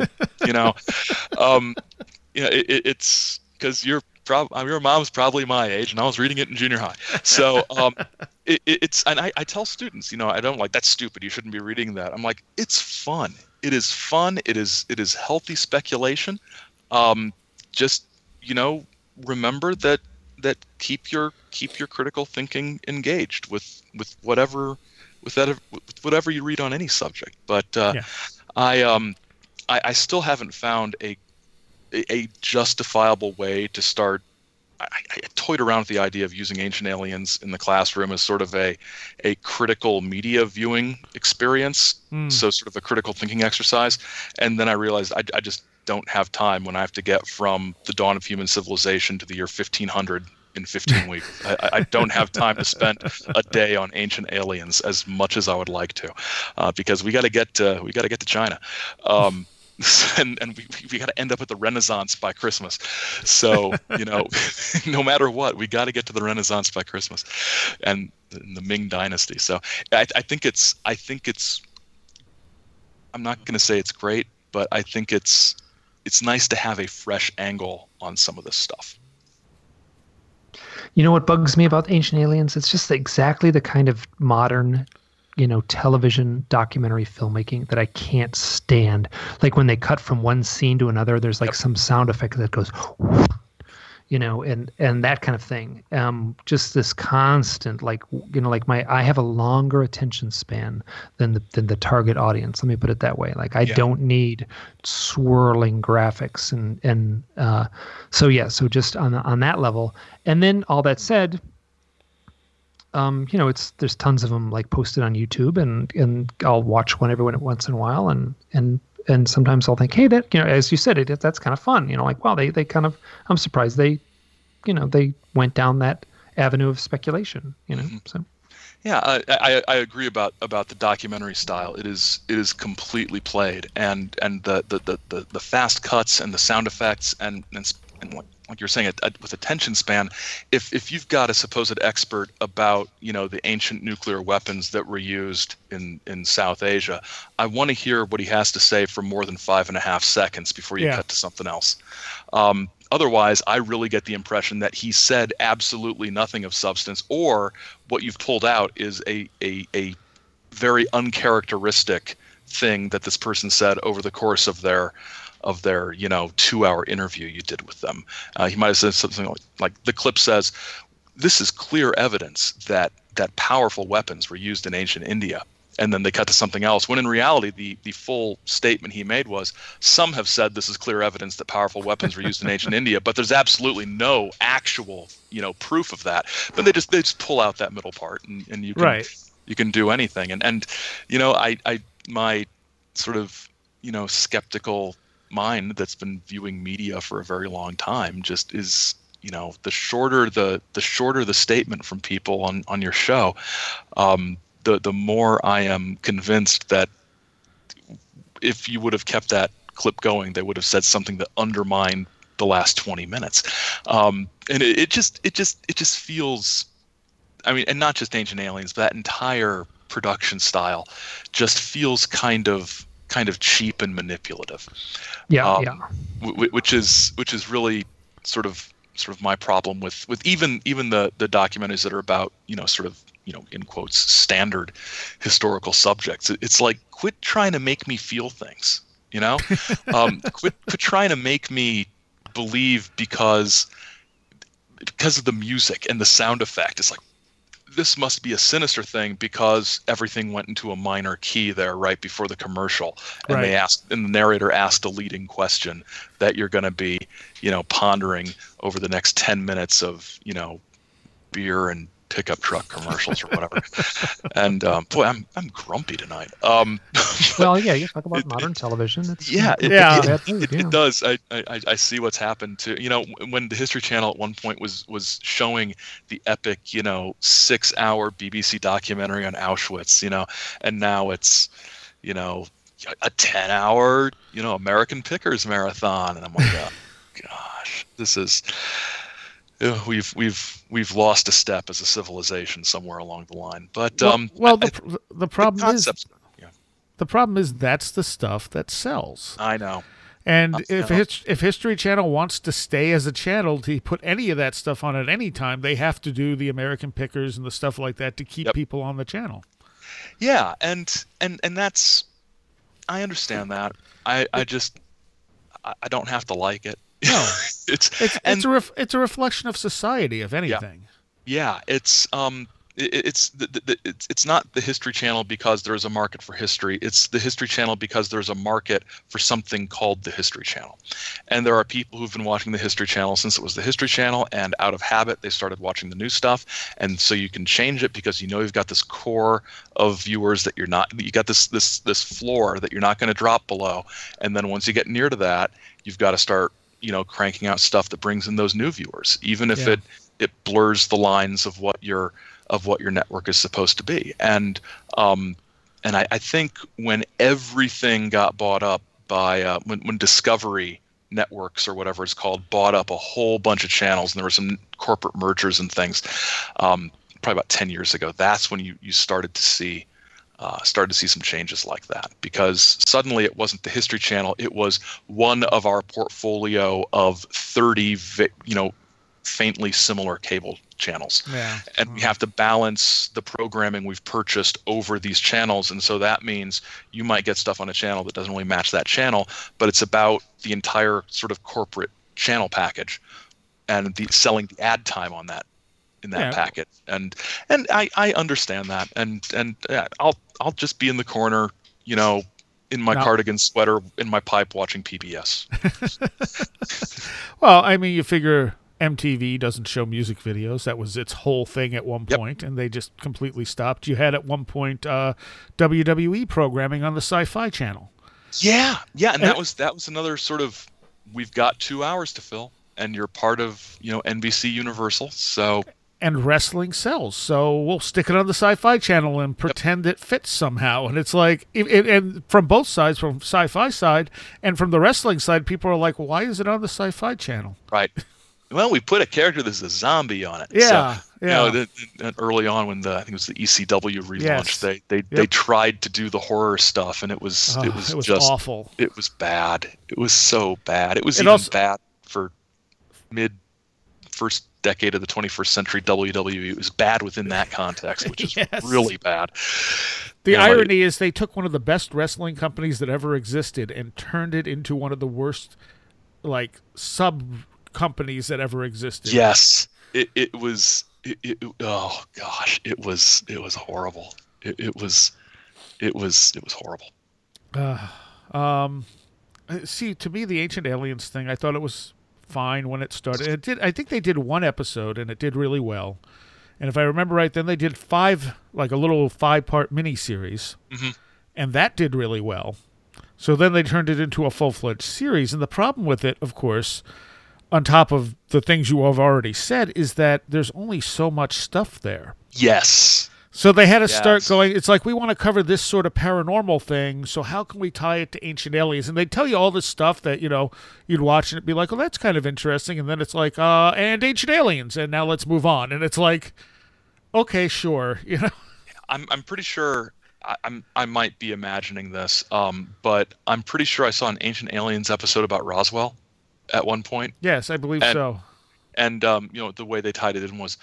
Speaker 3: it's because your mom's probably my age, and I was reading it in junior high. So it's and I tell students, I don't like, that's stupid, you shouldn't be reading that. I'm like, it's fun. It is fun. It is healthy speculation. Just remember that keep your critical thinking engaged with whatever you read on any subject. But I still haven't found a justifiable way to start. I toyed around with the idea of using ancient aliens in the classroom as sort of a critical media viewing experience, so sort of a critical thinking exercise. And then I realized I just don't have time when I have to get from the dawn of human civilization to the year 1500 in 15 weeks. I don't have time to spend a day on ancient aliens as much as I would like to, because we got to get to China. And we got to end up at the Renaissance by Christmas. So, no matter what, we got to get to the Renaissance by Christmas and the Ming Dynasty. So I think it's, I'm not going to say it's great, but I think it's nice to have a fresh angle on some of this stuff.
Speaker 4: You know what bugs me about ancient aliens? It's just exactly the kind of modern television documentary filmmaking that I can't stand. Like when they cut from one scene to another, there's like some sound effect that goes, and that kind of thing. Just this constant, I have a longer attention span than the target audience. Let me put it that way. Like I don't need swirling graphics so just on that level. And then all that said, there's tons of them like posted on YouTube, and I'll watch one every once in a while, and sometimes I'll think, hey, that, as you said, that's kind of fun. Wow, they kind of, I'm surprised they went down that avenue of speculation. So.
Speaker 3: Yeah, I agree about the documentary style. It is completely played, and the fast cuts and the sound effects and like you're saying, with attention span, if you've got a supposed expert about the ancient nuclear weapons that were used in South Asia, I want to hear what he has to say for more than 5.5 seconds before you cut to something else. Otherwise, I really get the impression that he said absolutely nothing of substance, or what you've pulled out is a very uncharacteristic thing that this person said over the course of their 2-hour interview you did with them. He might have said something like the clip says, "This is clear evidence that powerful weapons were used in ancient India." And then they cut to something else, when in reality, the full statement he made was, some have said this is clear evidence that powerful weapons were used in ancient India, but there's absolutely no actual, proof of that. But they just pull out that middle part, and you can you can do anything. And I my sort of skeptical mind that's been viewing media for a very long time just is, the shorter the statement from people on your show, the more I am convinced that if you would have kept that clip going, they would have said something that undermined the last 20 minutes. And it just feels, and not just Ancient Aliens, but that entire production style just feels kind of cheap and manipulative. Which is really sort of my problem with even the documentaries that are about in quotes standard historical subjects. It's like, quit trying to make me feel things, quit trying to make me believe because of the music and the sound effect. It's like, this must be a sinister thing because everything went into a minor key there right before the commercial, and the narrator asked a leading question that you're going to be pondering over the next 10 minutes of beer and pickup truck commercials or whatever. And boy, I'm grumpy tonight.
Speaker 4: Well, you talk about modern television.
Speaker 3: It does. I see what's happened to when the History Channel at one point was showing the epic 6-hour BBC documentary on Auschwitz, and now it's a 10-hour American Pickers marathon, and I'm like, oh, gosh, this is. We've lost a step as a civilization somewhere along the line. But
Speaker 2: the problem is that's the stuff that sells.
Speaker 3: I know.
Speaker 2: And if History Channel wants to stay as a channel to put any of that stuff on at any time, they have to do the American Pickers and the stuff like that to keep people on the channel.
Speaker 3: Yeah, and that's, I understand that. I don't have to like it.
Speaker 2: No, it's a reflection of society, if anything.
Speaker 3: Yeah, it's not the History Channel because there's a market for history. It's the History Channel because there's a market for something called the History Channel. And there are people who've been watching the History Channel since it was the History Channel, and out of habit they started watching the new stuff. And so you can change it because you've got this core of viewers that you got this floor that you're not going to drop below. And then once you get near to that, you've got to start cranking out stuff that brings in those new viewers, even if it blurs the lines of what your network is supposed to be. And I think when everything got bought up by when Discovery Networks or whatever it's called bought up a whole bunch of channels, and there were some corporate mergers and things, probably about 10 years ago, that's when you started to see some changes like that, because suddenly it wasn't the History Channel, it was one of our portfolio of 30 faintly similar cable channels. And we have to balance the programming we've purchased over these channels, and so that means you might get stuff on a channel that doesn't really match that channel, but it's about the entire sort of corporate channel package. and selling the ad time on that in that packet. And I understand that, and I'll just be in the corner, in my cardigan sweater in my pipe watching PBS.
Speaker 2: Well, I mean, you figure MTV doesn't show music videos. That was its whole thing at one point, and they just completely stopped. You had at one point WWE programming on the Sci-Fi Channel.
Speaker 3: Yeah, and that was another sort of, we've got 2 hours to fill, and you're part of NBC Universal, so.
Speaker 2: And wrestling sells, so we'll stick it on the Sci-Fi Channel and pretend it fits somehow. And it's like, and from both sides, from Sci-Fi side and from the wrestling side, people are like, why is it on the Sci-Fi Channel?
Speaker 3: Right. Well, we put a character that's a zombie on it.
Speaker 2: Yeah,
Speaker 3: so, early on when I think it was the ECW relaunch, they tried to do the horror stuff, and it was just
Speaker 2: awful.
Speaker 3: It was bad. It was so bad. It was even bad for first decade of the 21st century WWE. It was bad within that context, which is really bad.
Speaker 2: The irony is they took one of the best wrestling companies that ever existed and turned it into one of the worst, sub companies that ever existed.
Speaker 3: Yes, it was. Oh gosh, it was horrible. It was horrible.
Speaker 2: See, to me, the Ancient Aliens thing, I thought it was fine when it started. I think they did one episode and it did really well. And if I remember right, then they did a little 5-part miniseries, and that did really well. So then they turned it into a full-fledged series. And the problem with it, of course, on top of the things you have already said, is that there's only so much stuff there.
Speaker 3: Yes.
Speaker 2: So they had to start going, it's like, we want to cover this sort of paranormal thing, so how can we tie it to Ancient Aliens? And they tell you all this stuff that, you'd watch and it'd be like, well, that's kind of interesting. And then it's like, and Ancient Aliens, and now let's move on. And it's like, okay, sure.
Speaker 3: I'm pretty sure, I might be imagining this, but I'm pretty sure I saw an Ancient Aliens episode about Roswell at one point.
Speaker 2: Yes, I believe so.
Speaker 3: And, the way they tied it in was,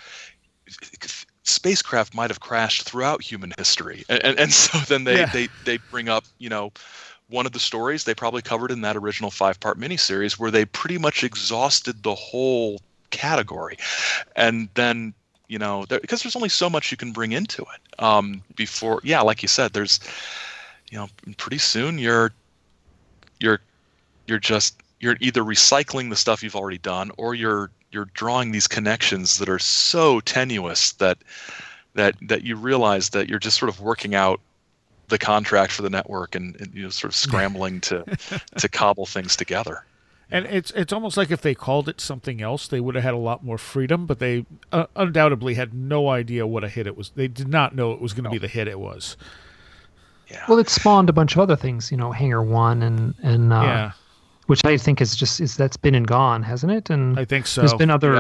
Speaker 3: spacecraft might have crashed throughout human history, and so then they bring up one of the stories they probably covered in that original 5-part miniseries where they pretty much exhausted the whole category, and then because there's only so much you can bring into it before, like you said, there's pretty soon you're either recycling the stuff you've already done, or you're drawing these connections that are so tenuous that you realize that you're just sort of working out the contract for the network and sort of scrambling to cobble things together.
Speaker 2: And it's almost like if they called it something else, they would have had a lot more freedom, but they undoubtedly had no idea what a hit it was. They did not know it was going to be the hit it was.
Speaker 3: Yeah.
Speaker 4: Well, it spawned a bunch of other things, Hangar One and which I think is that's been and gone, hasn't it? And
Speaker 2: I think so.
Speaker 4: There's been other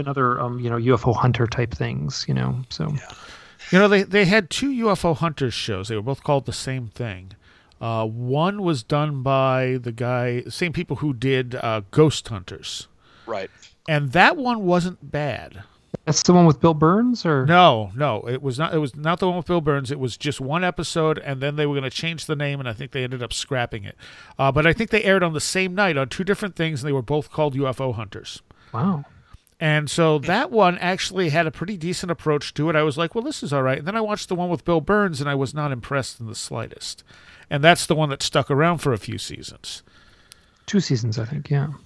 Speaker 4: UFO hunter type things, So
Speaker 2: they had 2 UFO hunters shows. They were both called the same thing. One was done by the same people who did Ghost Hunters,
Speaker 3: right?
Speaker 2: And that one wasn't bad.
Speaker 4: That's the one with Bill Burns, or
Speaker 2: no, it was not. It was not the one with Bill Burns. It was just one episode, and then they were going to change the name, and I think they ended up scrapping it. But I think they aired on the same night on 2 different things, and they were both called UFO Hunters.
Speaker 4: Wow.
Speaker 2: And so that one actually had a pretty decent approach to it. I was like, well, this is all right. And then I watched the one with Bill Burns, and I was not impressed in the slightest. And that's the one that stuck around for a few seasons.
Speaker 4: 2 seasons, I think. Yeah.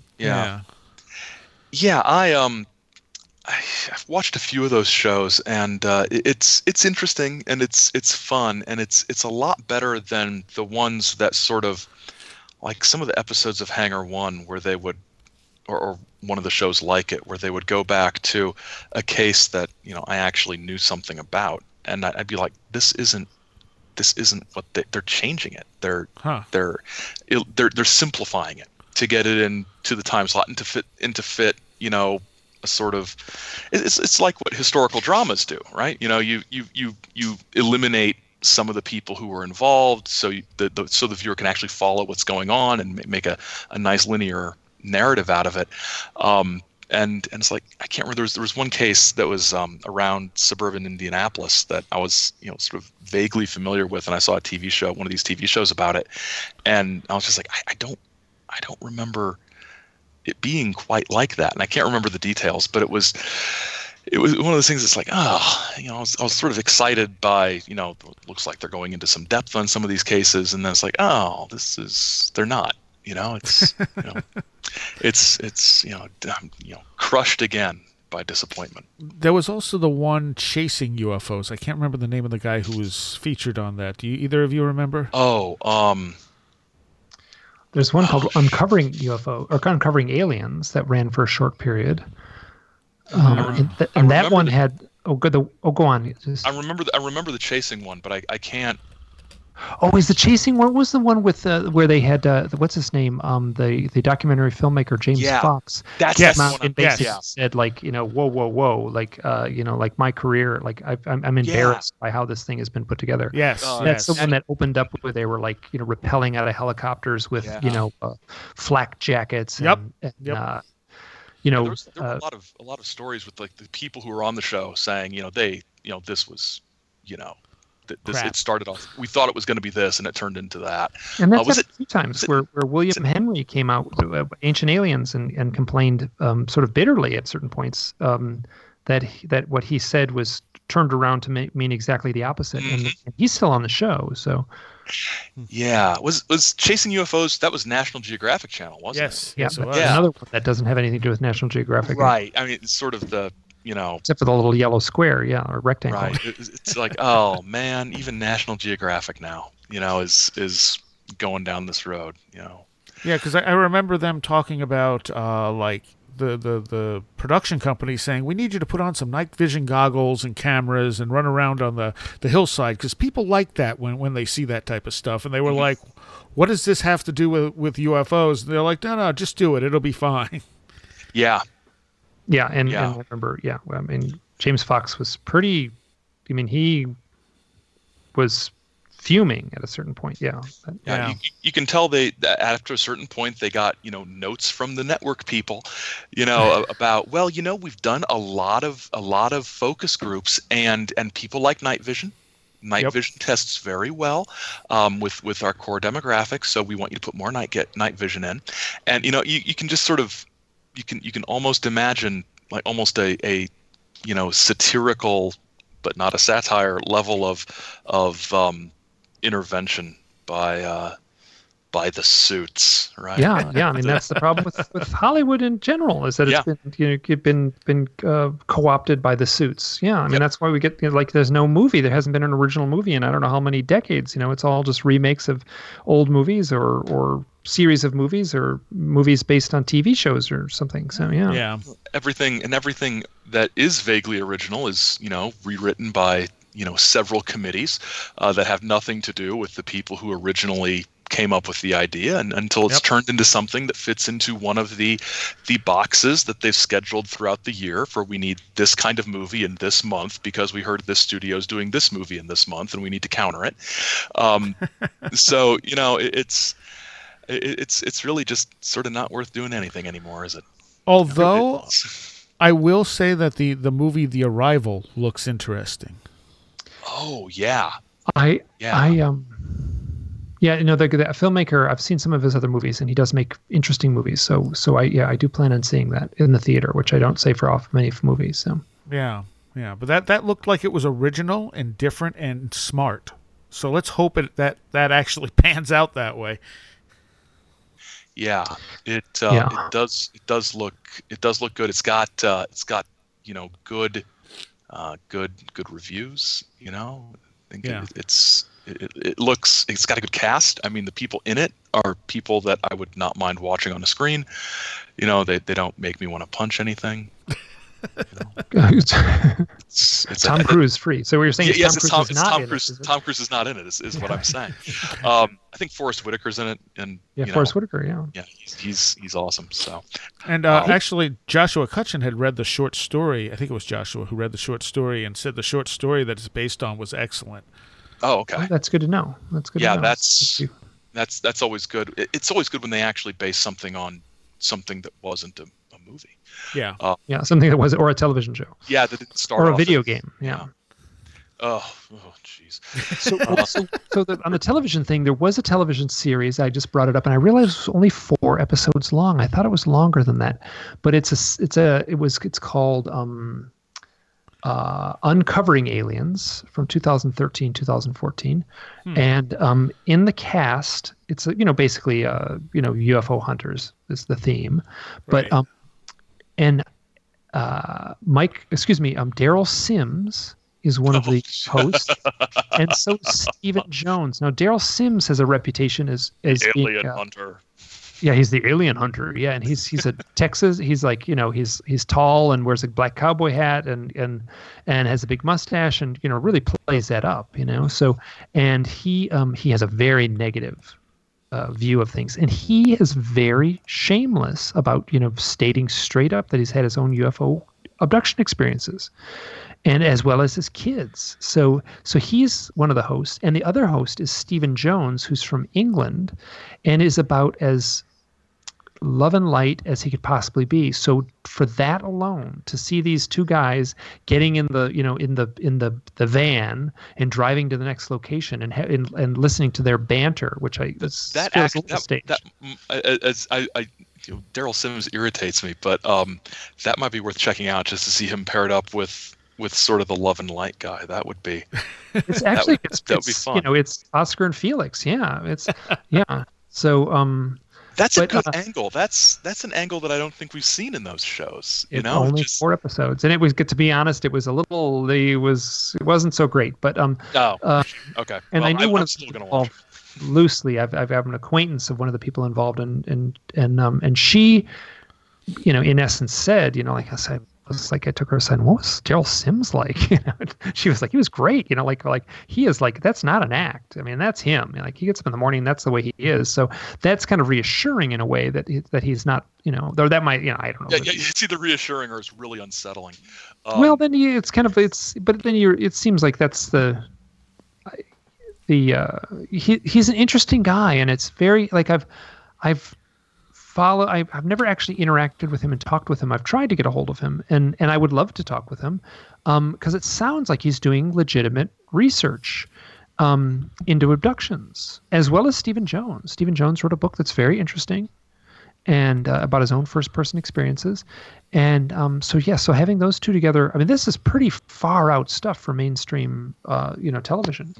Speaker 3: I've watched a few of those shows, and it's interesting, and it's fun, and it's a lot better than the ones that sort of, like some of the episodes of Hangar One where they would, or one of the shows like it, where they would go back to a case that I actually knew something about, and I'd be like, this isn't what they're changing it. They're simplifying it to get it into the time slot and to fit a sort of, it's like what historical dramas do, right? You eliminate some of the people who were involved, so the viewer can actually follow what's going on and make a nice linear narrative out of it. And it's like, I can't remember, there was one case that was around suburban Indianapolis that I was sort of vaguely familiar with, and I saw one of these TV shows about it, and I was just like, I don't remember it being quite like that. And I can't remember the details, but it was one of those things that's like, I was sort of excited by, looks like they're going into some depth on some of these cases, and then it's like, they're not, it's, it's crushed again by disappointment.
Speaker 2: There was also the one chasing UFOs. I can't remember the name of the guy who was featured on that. Do either of you remember?
Speaker 4: There's one called Uncovering UFO or Uncovering Aliens that ran for a short period. And that one had go on.
Speaker 3: I remember the chasing one, but I can't.
Speaker 4: Oh, is the chasing one? What was the one with where they had what's his name? The documentary filmmaker James Fox.
Speaker 3: That's
Speaker 4: and basically said like whoa, like my career, like I'm embarrassed by how this thing has been put together.
Speaker 2: Yes,
Speaker 4: that's the one that opened up where they were like rappelling out of helicopters with flak jackets. And,
Speaker 2: Yep.
Speaker 3: There were a lot of stories with like the people who were on the show saying, this was, it started off. We thought it was going to be this, and it turned into that.
Speaker 4: And that's a few times where William Henry came out with Ancient Aliens and complained sort of bitterly at certain points that what he said was turned around to mean exactly the opposite. Mm-hmm. And he's still on the show, so.
Speaker 3: Yeah, was Chasing UFOs? That was National Geographic Channel, wasn't it?
Speaker 4: Yes, it was. Another one that doesn't have anything to do with National Geographic.
Speaker 3: Right. I mean, it's sort of the
Speaker 4: except for the little yellow square, or rectangle.
Speaker 3: Right. It's like, oh man, even National Geographic now, is going down this road.
Speaker 2: Yeah, because I remember them talking about like the production company saying, we need you to put on some night vision goggles and cameras and run around on the hillside, because people like that when they see that type of stuff. And they were like, what does this have to do with UFOs? And they're like, no, just do it. It'll be fine.
Speaker 3: Yeah.
Speaker 4: Yeah. And I remember, James Fox was pretty, he was fuming at a certain point. Yeah.
Speaker 3: You can tell that after a certain point they got notes from the network people, about we've done a lot of focus groups and people like night vision. Night vision tests very well with our core demographics, so we want you to put more night vision in, and you can just sort of you can almost imagine like almost a satirical but not a satire level of intervention by the suits, right?
Speaker 4: Yeah. I mean, that's the problem with Hollywood in general, is that it's been co-opted by the suits. Yeah, I mean, that's why we get there's no movie. There hasn't been an original movie in I don't know how many decades. It's all just remakes of old movies or series of movies or movies based on TV shows or something. So
Speaker 2: yeah.
Speaker 3: Everything that is vaguely original is rewritten by several committees that have nothing to do with the people who originally came up with the idea, and until it's turned into something that fits into one of the boxes that they've scheduled throughout the year for, we need this kind of movie in this month because we heard this studio's doing this movie in this month and we need to counter it. So it's really just sort of not worth doing anything anymore, is it?
Speaker 2: Although I will say that the movie The Arrival looks interesting.
Speaker 3: Oh yeah.
Speaker 4: The filmmaker, I've seen some of his other movies, and he does make interesting movies. So I do plan on seeing that in the theater, which I don't say for many movies. So
Speaker 2: yeah, but that looked like it was original and different and smart. So let's hope that actually pans out that way.
Speaker 3: Yeah, it does look good. It's got good reviews. I think it's got a good cast. I mean, the people in it are people that I would not mind watching on the screen. They don't make me want to punch anything. It's
Speaker 4: Tom Cruise free. So what you're saying is Tom
Speaker 3: Cruise is not in it, is what I'm saying. I think Forrest Whitaker's in it, and
Speaker 4: Forrest Whitaker,
Speaker 3: yeah, he's awesome. So,
Speaker 2: and actually, Joshua Cutchin had read the short story. I think it was Joshua who read the short story and said the short story that it's based on was excellent.
Speaker 3: Oh, okay.
Speaker 4: Oh, that's good to know.
Speaker 3: Yeah, that's always good. It's always good when they actually base something on something that wasn't a movie.
Speaker 2: Yeah.
Speaker 4: Something that was, or a television show.
Speaker 3: Yeah, that didn't start
Speaker 4: or
Speaker 3: off
Speaker 4: a video game. Yeah.
Speaker 3: Jeez.
Speaker 4: On the television thing, there was a television series. I just brought it up, and I realized it was only 4 episodes long. I thought it was longer than that, but it's called Uncovering Aliens from 2013, 2014, and in the cast, it's basically UFO hunters is the theme,
Speaker 3: Right.
Speaker 4: but Daryl Sims is one of the hosts, and so Stephen Jones. Now, Daryl Sims has a reputation as
Speaker 3: Alien
Speaker 4: being,
Speaker 3: hunter.
Speaker 4: yeah, he's the alien hunter. Yeah, and he's a Texas. He's like he's tall and wears a black cowboy hat and has a big mustache and really plays that up. So and he has a very negative view of things, and he is very shameless about stating straight up that he's had his own UFO abduction experiences, and as well as his kids. So he's one of the hosts, and the other host is Stephen Jones, who's from England, and is about as love and light as he could possibly be. So for that alone, to see these two guys getting in the van and driving to the next location and listening to their banter, which feels a little staged.
Speaker 3: Daryl Sims irritates me, but that might be worth checking out just to see him paired up with sort of the love and light guy. That would be.
Speaker 4: It's actually
Speaker 3: that would be fun.
Speaker 4: It's Oscar and Felix. Yeah, it's yeah. So
Speaker 3: that's a good angle. That's an angle that I don't think we've seen in those shows.
Speaker 4: Only 4 episodes, and it was, to be honest, it was a little. It wasn't so great, but
Speaker 3: okay.
Speaker 4: And I knew
Speaker 3: I'm
Speaker 4: one of
Speaker 3: still
Speaker 4: the
Speaker 3: gonna
Speaker 4: people
Speaker 3: watch it.
Speaker 4: loosely. I've an acquaintance of one of the people involved, and she, in essence said, like I said. I took her aside, what was Daryl Sims like? She was like, he was great. Like he is like, that's not an act. I mean, that's him. Like he gets up in the morning, that's the way he is. So that's kind of reassuring in a way that he's not, though that might, I don't know.
Speaker 3: Yeah, it's either reassuring or it's really unsettling.
Speaker 4: Well, then it seems like that's he's an interesting guy, and it's very like I've never actually interacted with him and talked with him. I've tried to get a hold of him, and I would love to talk with him, because it sounds like he's doing legitimate research into abductions, as well as Stephen Jones. Stephen Jones wrote a book that's very interesting, and about his own first-person experiences. And so having those two together, I mean, this is pretty far out stuff for mainstream, television.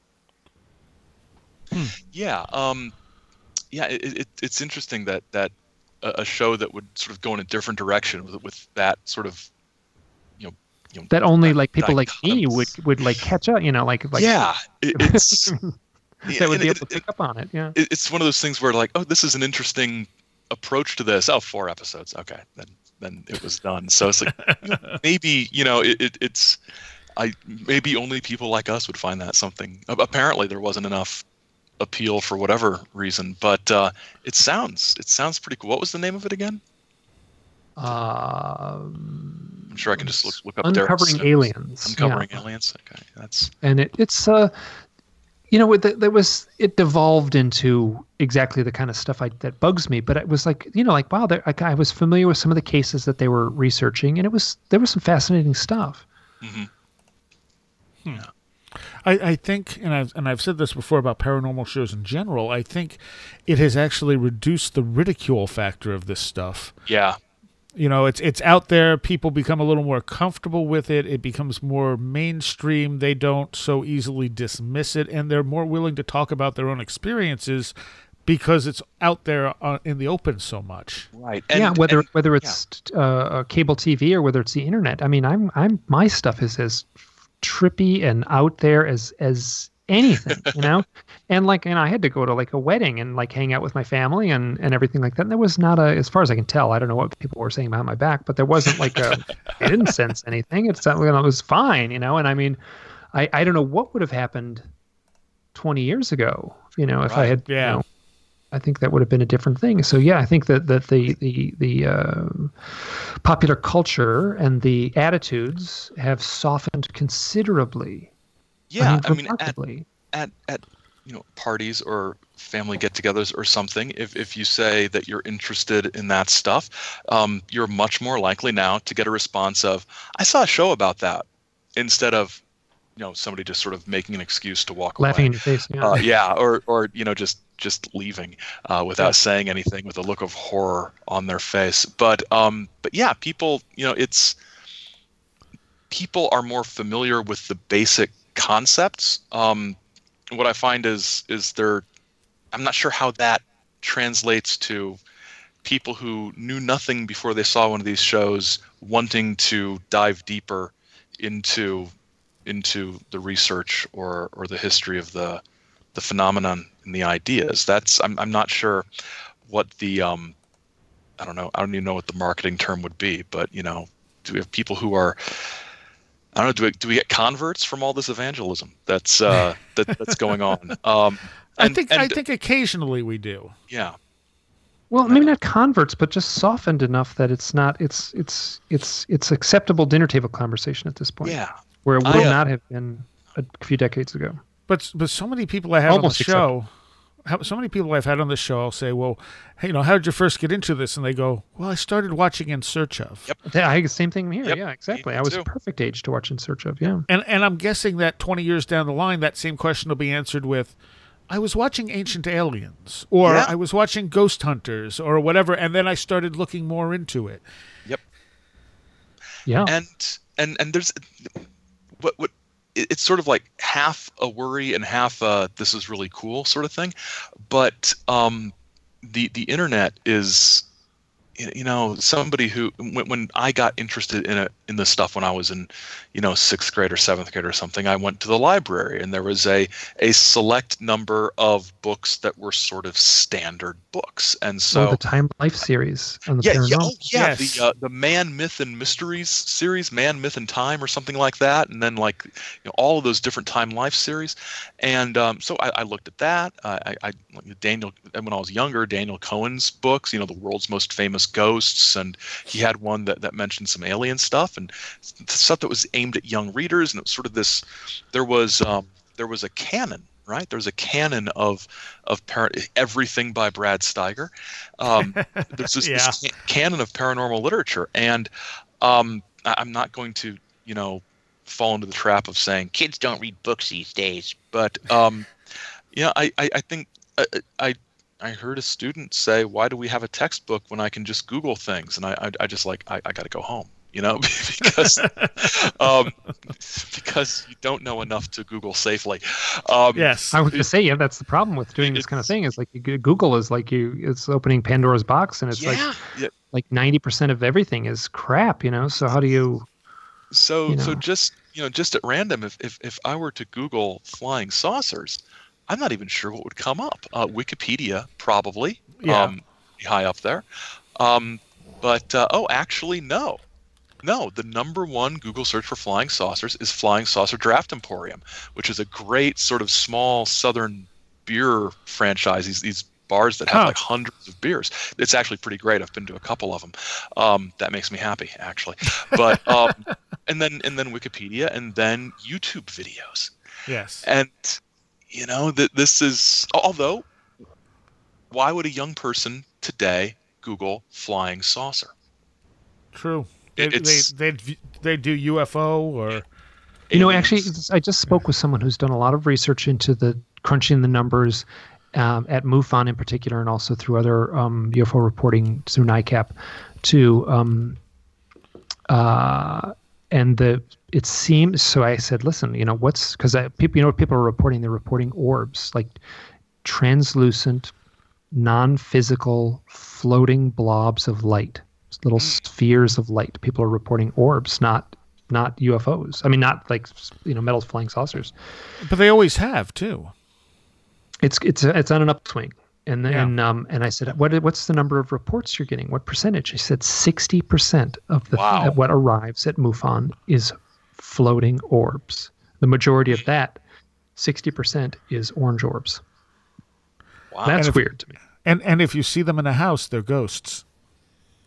Speaker 3: Yeah. Yeah, it's interesting that a show that would sort of go in a different direction with that sort of,
Speaker 4: that only like people like me would like catch up,
Speaker 3: yeah, it's
Speaker 4: that would be able to pick up on it. Yeah,
Speaker 3: it's one of those things where like, oh, this is an interesting approach to this. Oh, 4 episodes, okay, then it was done. So it's like maybe it's maybe only people like us would find that something. Apparently, there wasn't enough appeal for whatever reason, but it sounds pretty cool. What was the name of it again? I'm sure I can just look up there.
Speaker 4: Uncovering Aliens.
Speaker 3: Uncovering Aliens. Okay,
Speaker 4: it devolved into exactly the kind of stuff that bugs me. But it was like, wow, I was familiar with some of the cases that they were researching, and there was some fascinating stuff.
Speaker 3: Mm-hmm.
Speaker 2: Yeah. I think, and I've said this before about paranormal shows in general, I think it has actually reduced the ridicule factor of this stuff.
Speaker 3: Yeah.
Speaker 2: It's out there. People become a little more comfortable with it. It becomes more mainstream. They don't so easily dismiss it, and they're more willing to talk about their own experiences because it's out there in the open so much.
Speaker 3: Right.
Speaker 4: Whether it's cable TV or whether it's the internet. I mean, my stuff is as trippy and out there as anything, and I had to go to like a wedding and like hang out with my family and everything like that. And there was not as far as I can tell, I don't know what people were saying behind my back, but there wasn't like I didn't sense anything. It was fine, and I mean, I don't know what would have happened 20 years ago, if I had, I think that would have been a different thing. So yeah, I think that the popular culture and the attitudes have softened considerably.
Speaker 3: Yeah,
Speaker 4: remarkably.
Speaker 3: At parties or family get-togethers or something, if you say that you're interested in that stuff, you're much more likely now to get a response of, "I saw a show about that," instead of, somebody just sort of making an excuse to walk
Speaker 4: Laughing
Speaker 3: away.
Speaker 4: in your face.
Speaker 3: Or just leaving without saying anything, with a look of horror on their face. But yeah, people, people are more familiar with the basic concepts. What I find is I'm not sure how that translates to people who knew nothing before they saw one of these shows wanting to dive deeper into the research or the history of the phenomenon and the ideas. I'm not sure what the I don't even know what the marketing term would be, but do we have people who are, I don't know, do we get converts from all this evangelism that's going on?
Speaker 2: I think occasionally we do.
Speaker 3: Yeah.
Speaker 4: Well, maybe not converts, but just softened enough that it's acceptable dinner table conversation at this point.
Speaker 3: Yeah.
Speaker 4: Where it would not have been a few decades ago.
Speaker 2: But so many people I have on the show, so many people I've had on the show, I'll say, well, hey, how did you first get into this? And they go, well, I started watching In Search Of.
Speaker 3: Yep.
Speaker 4: Yeah, same thing here.
Speaker 3: Yep.
Speaker 4: Yeah, exactly.
Speaker 3: Me
Speaker 4: I was
Speaker 3: too.
Speaker 4: a perfect age to watch In Search Of. Yeah.
Speaker 2: And I'm guessing that 20 years down the line, that same question will be answered with, I was watching Ancient Aliens, or I was watching Ghost Hunters, or whatever, and then I started looking more into it.
Speaker 3: Yep.
Speaker 4: Yeah.
Speaker 3: And there's what it's sort of like half a worry and half this is really cool sort of thing, but the internet is, somebody who when I got interested in this stuff when I was in 6th grade or 7th grade or something, I went to the library and there was a select number of books that were sort of standard books, and so
Speaker 4: the Time Life series on the paranormal.
Speaker 2: Yes.
Speaker 3: The Man, Myth, and Mysteries series, Man, Myth, and Time, or something like that, and then all of those different Time Life series, and so I looked at that. Daniel, when I was younger, Daniel Cohen's books, the world's most famous ghosts, and he had one that mentioned some alien stuff and stuff that was aimed at young readers, and it was sort of this. There was a canon. Right, there's a canon of everything by Brad Steiger. There's this canon of paranormal literature, and I'm not going to fall into the trap of saying kids don't read books these days. But I think I heard a student say, "Why do we have a textbook when I can just Google things?" And I just I got to go home. Because you don't know enough to Google safely.
Speaker 2: Yes,
Speaker 4: I was going to say, that's the problem with doing this kind of thing. Is Google is it's opening Pandora's box, and it's like 90% of everything is crap. So how do you?
Speaker 3: So just at random, if I were to Google flying saucers, I'm not even sure what would come up. Wikipedia probably, high up there. But actually no. No, the number one Google search for flying saucers is Flying Saucer Draft Emporium, which is a great sort of small southern beer franchise. These bars that have hundreds of beers. It's actually pretty great. I've been to a couple of them. That makes me happy, actually. But and then Wikipedia, and then YouTube videos.
Speaker 2: Yes.
Speaker 3: And this is, although, why would a young person today Google flying saucer?
Speaker 2: True. They do UFO or
Speaker 4: actually, I just spoke with someone who's done a lot of research into the crunching the numbers at MUFON in particular, and also through other UFO reporting through NICAP too. It seems, so I said, listen, what's, because people are reporting, they're reporting orbs, like translucent, non-physical, floating blobs of light. Little spheres of light. People are reporting orbs, not UFOs. I mean, not metal flying saucers.
Speaker 2: But they always have too.
Speaker 4: It's on an upswing, and I said, what's the number of reports you're getting? What percentage? He said 60% of what arrives at MUFON is floating orbs. The majority of that, 60%, is orange orbs.
Speaker 3: Wow,
Speaker 4: that's weird to me.
Speaker 2: And if you see them in a house, they're ghosts.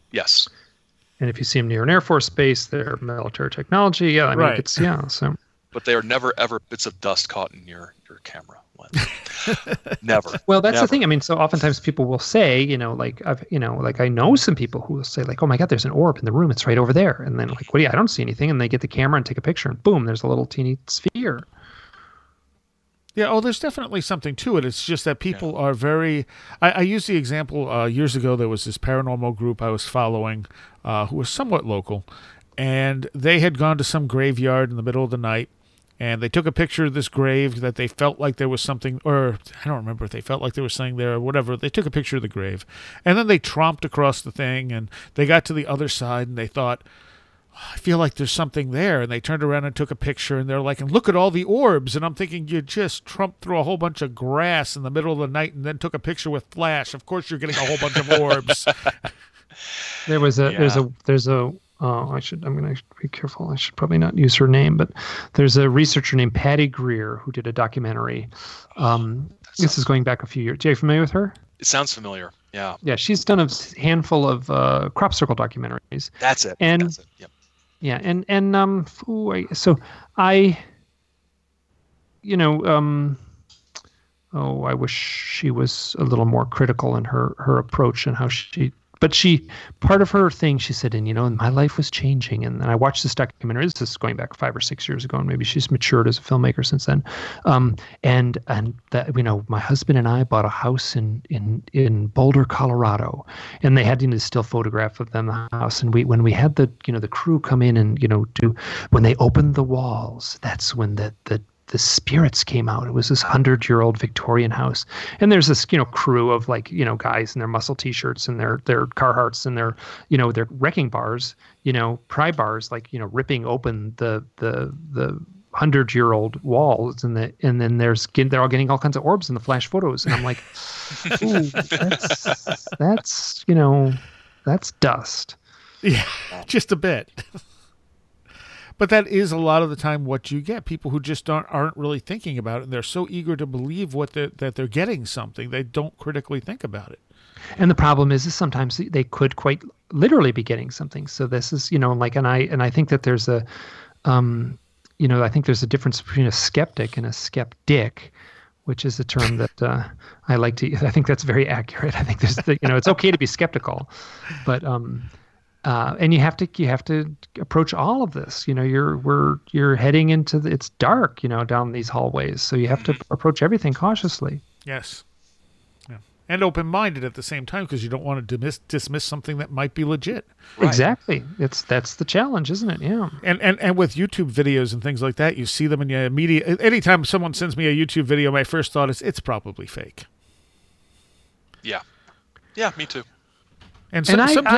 Speaker 3: Yes.
Speaker 4: And if you see them near an Air Force base, they're military technology. Yeah, I mean,
Speaker 2: right.
Speaker 4: So
Speaker 3: but they are never ever bits of dust caught in your camera lens. Never.
Speaker 4: Well, that's
Speaker 3: never.
Speaker 4: the thing. I mean, so oftentimes people will say, like I know some people who will say like, oh my God, there's an orb in the room. It's right over there. And then like, I don't see anything. And they get the camera and take a picture and boom, there's a little teeny sphere.
Speaker 2: Yeah, there's definitely something to it. It's just that people are very... I used the example years ago. There was this paranormal group I was following who was somewhat local, and they had gone to some graveyard in the middle of the night, and they took a picture of this grave that they felt like there was something, or I don't remember if they felt like there was something there or whatever. They took a picture of the grave, and then they tromped across the thing, and they got to the other side, and they thought, I feel like there's something there. And they turned around and took a picture, and they're like, and look at all the orbs. And I'm thinking, you just trumped through a whole bunch of grass in the middle of the night and then took a picture with flash. Of course you're getting a whole bunch of orbs.
Speaker 4: I'm going to be careful. I should probably not use her name, but there's a researcher named Patty Greer who did a documentary. This is going back a few years. Are you familiar with her?
Speaker 3: It sounds familiar. Yeah.
Speaker 4: Yeah. She's done a handful of crop circle documentaries.
Speaker 3: That's it.
Speaker 4: And
Speaker 3: That's it. Yep.
Speaker 4: yeah. I wish she was a little more critical in her approach and how part of her thing, she said, and my life was changing. And I watched this documentary. This is going back 5 or 6 years ago, and maybe she's matured as a filmmaker since then. And that, my husband and I bought a house in Boulder, Colorado, and they had a still photograph of them, the house. And when we had the crew come in and when they opened the walls, that's when the spirits came out. It was this 100-year-old Victorian house, and there's this crew of guys in their muscle t-shirts and their Carhartts and their their wrecking bars, pry bars, ripping open the 100-year-old walls, and then they're all getting all kinds of orbs in the flash photos, and I'm like, ooh, that's dust.
Speaker 2: Yeah, just a bit. But that is a lot of the time what you get. People who just aren't really thinking about it, and they're so eager to believe that they're getting something, they don't critically think about it.
Speaker 4: And the problem is sometimes they could quite literally be getting something. So this is, and I think that there's a, I think there's a difference between a skeptic and a skeptic, which is a term that I like to. I think that's very accurate. I think there's, it's okay to be skeptical, but. And you have to approach all of this. You're heading into it's dark, down these hallways. So you have to approach everything cautiously.
Speaker 2: Yes. Yeah. And open-minded at the same time, because you don't want to dismiss something that might be legit.
Speaker 4: Right. Exactly. That's the challenge, isn't it? Yeah.
Speaker 2: And with YouTube videos and things like that, you see them and you immediately, anytime someone sends me a YouTube video, my first thought is it's probably fake.
Speaker 3: Yeah. Yeah, me too.
Speaker 4: And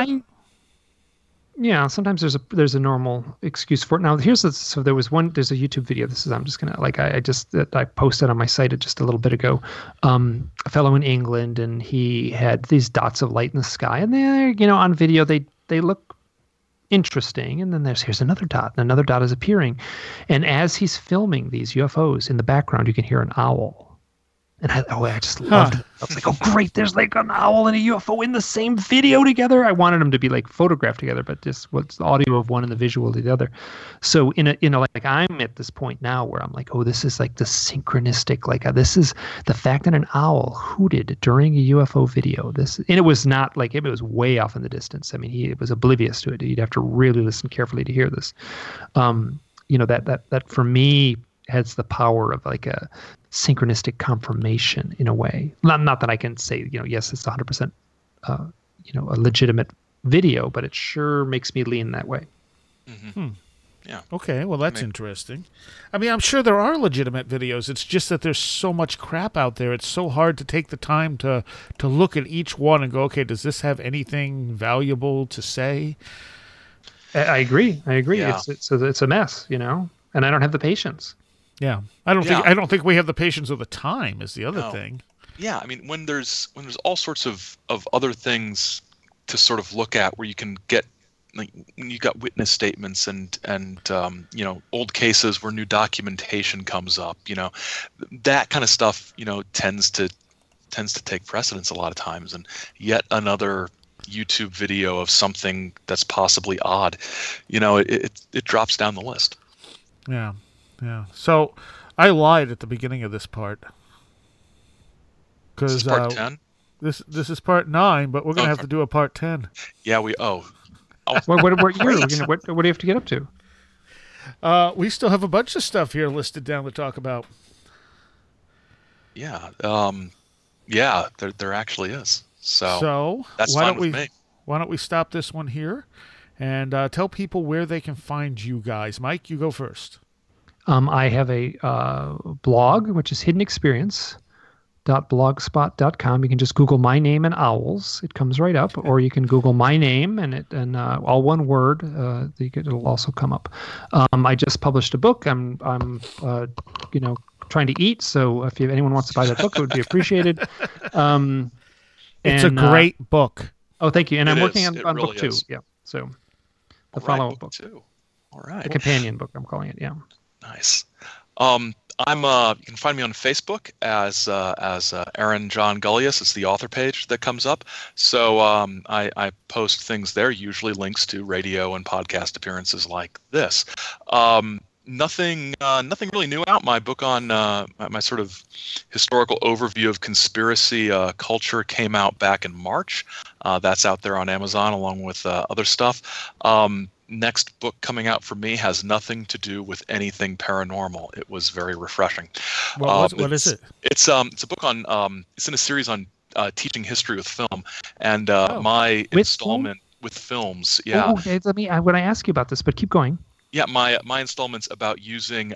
Speaker 4: yeah, sometimes there's a normal excuse for it. Now there's a YouTube video. I'm just gonna I posted on my site just a little bit ago. A fellow in England, and he had these dots of light in the sky, and they're on video they look interesting. And then here's another dot, and another dot is appearing, and as he's filming these UFOs in the background, you can hear an owl. And I just loved it. I was like, oh, great. There's like an owl and a UFO in the same video together. I wanted them to be like photographed together, but just what's the audio of one and the visual of the other. So like I'm at this point now where I'm like, oh, this is like the synchronistic, this is the fact that an owl hooted during a UFO video. And it was not like, it was way off in the distance. I mean, he was oblivious to it. You'd have to really listen carefully to hear this. That for me has the power of like a synchronistic confirmation in a way. Not that I can say, yes, it's 100%, a legitimate video, but it sure makes me lean that way.
Speaker 3: Mm-hmm. Yeah.
Speaker 2: Okay. Well, that's interesting. I mean, I'm sure there are legitimate videos. It's just that there's so much crap out there. It's so hard to take the time to look at each one and go, okay, does this have anything valuable to say?
Speaker 4: I agree.
Speaker 3: Yeah.
Speaker 4: It's a mess, and I don't have the patience.
Speaker 2: Yeah, I don't think we have the patience or the time is the other thing.
Speaker 3: Yeah, I mean, when there's all sorts of other things to sort of look at, where you can get, like, when you got witness statements and old cases where new documentation comes up, that kind of stuff, tends to take precedence a lot of times, and yet another YouTube video of something that's possibly odd, it drops down the list.
Speaker 2: Yeah. Yeah. So I lied at the beginning of this part.
Speaker 3: This is part 10?
Speaker 2: This is part 9, but we're going to have to do a part 10.
Speaker 3: Yeah,
Speaker 4: what do you have to get up to?
Speaker 2: We still have a bunch of stuff here listed down to talk about.
Speaker 3: Yeah. There actually is. So that's fine with me.
Speaker 2: Why don't we stop this one here and tell people where they can find you guys. Mike, you go first.
Speaker 4: I have a blog, which is hiddenexperience.blogspot.com. You can just Google my name and owls. It comes right up. Or you can Google my name and all one word. It'll also come up. I just published a book. I'm trying to eat. So if anyone wants to buy that book, it would be appreciated.
Speaker 2: It's a great book.
Speaker 4: Oh, thank you. And I'm working on
Speaker 3: really
Speaker 4: book 2.
Speaker 3: is.
Speaker 4: Yeah. So the follow-up book.
Speaker 3: 2. All right.
Speaker 4: The companion book, I'm calling it. Yeah.
Speaker 3: Nice. You can find me on Facebook as Aaron John Gullius. It's the author page that comes up. So I post things there, usually links to radio and podcast appearances like this. Nothing really new out. My book on my sort of historical overview of conspiracy culture came out back in March. That's out there on Amazon along with other stuff. Next book coming out for me has nothing to do with anything paranormal. It was very refreshing.
Speaker 2: What is it?
Speaker 3: It's a book on it's in a series on teaching history with film, and my installment with films. Yeah.
Speaker 4: Oh, okay. When I ask you about this, but keep going.
Speaker 3: Yeah, my installment's about using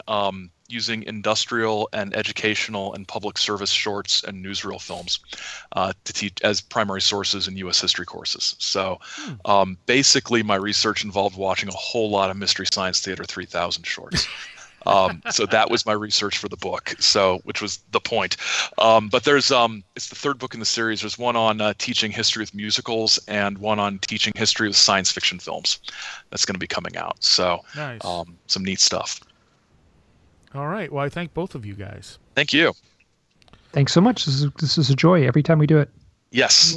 Speaker 3: industrial and educational and public service shorts and newsreel films to teach as primary sources in U.S. history courses. So basically my research involved watching a whole lot of Mystery Science Theater 3000 shorts. So that was my research for the book, which was the point. But there's it's the third book in the series. There's one on teaching history with musicals and one on teaching history with science fiction films. That's going to be coming out. So
Speaker 2: nice.
Speaker 3: Some neat stuff.
Speaker 2: All right. Well, I thank both of you guys.
Speaker 3: Thank you.
Speaker 4: Thanks so much. This is a joy every time we do it.
Speaker 3: Yes.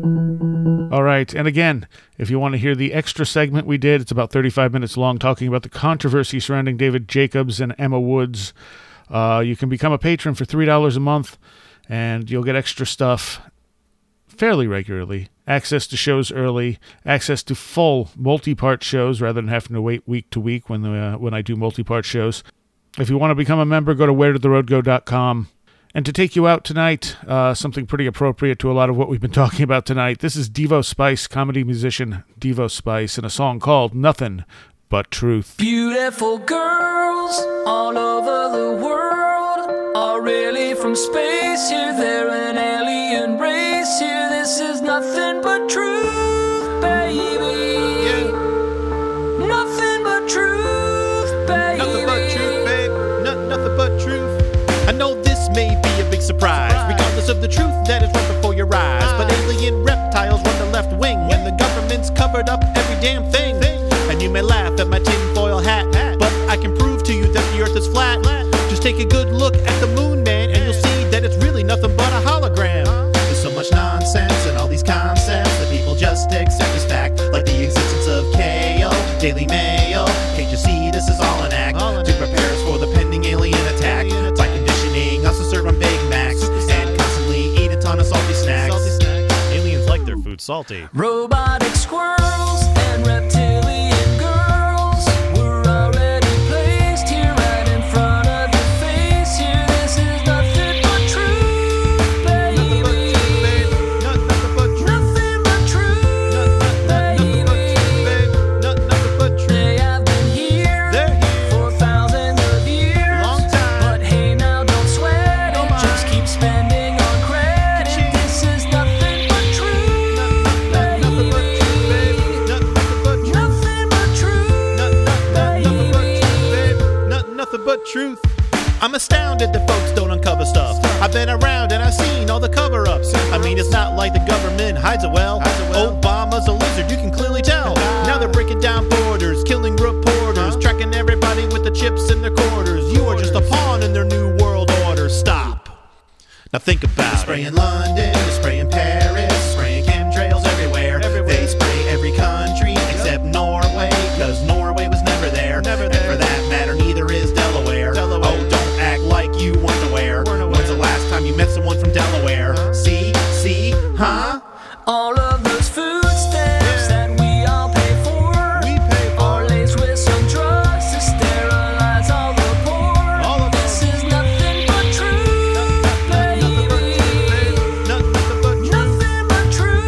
Speaker 2: All right. And again, if you want to hear the extra segment we did, it's about 35 minutes long, talking about the controversy surrounding David Jacobs and Emma Woods. You can become a patron for $3 a month, and you'll get extra stuff fairly regularly. Access to shows early, access to full multi-part shows rather than having to wait week to week when I do multi-part shows. If you want to become a member, go to wheredidtheroadgo.com. And to take you out tonight, something pretty appropriate to a lot of what we've been talking about tonight. This is Devo Spice, comedy musician Devo Spice, in a song called Nothing But Truth.
Speaker 5: Beautiful girls all over the world are really from space here. They're an alien race here. This is nothing but truth, baby. Yeah. Nothing but truth, baby.
Speaker 6: Nothing but truth, babe. Nothing but truth. I know this may be a big surprise, regardless of the truth that is right before your eyes. But alien reptiles run the left wing, and the government's covered up every damn thing. And you may laugh at my tinfoil hat, but I can prove to you that the earth is flat. Just take a good look at the moon, man, and you'll see that it's really nothing but a hologram. There's so much nonsense and all these concepts that people just accept as fact, like the existence of KO, Daily Mail. Can't you see this is all an act to prepare us for the pending alien attack? By conditioning us to serve on Big Macs and constantly eat a ton of salty snacks. Aliens like their food salty.
Speaker 5: Robotic squirrels and reptilian girls were already placed here right in front of your face here. This is nothing but truth, baby.
Speaker 6: Nothing but truth.
Speaker 5: Nothing but truth, baby.
Speaker 6: Nothing but truth.
Speaker 5: They have been here for thousands of years.
Speaker 6: Long time.
Speaker 5: But hey, now don't sweat it. Just keep spending on credit. This is nothing but truth,
Speaker 6: Nothing but truth, babe. Nothing but truth.
Speaker 5: nothing but truth,
Speaker 6: Nothing but truth. I'm astounded that folks don't uncover stuff. I've been around and I've seen all the cover-ups. I mean, it's not like the government hides it well. Obama's a lizard, you can clearly tell. Now they're breaking down borders, killing reporters, tracking everybody with the chips in their quarters. You are just a pawn in their new world order. Stop. Now think about it. Spray in London, spray in Paris, spraying chemtrails everywhere. They spray every country except Norway, because Norway was never there. And for that matter, neither is Delaware. we met someone from Delaware. See, huh?
Speaker 5: All of those food stamps that we all pay for are laced with some drugs to sterilize all the poor. This is nothing but truth, baby. Nothing but truth,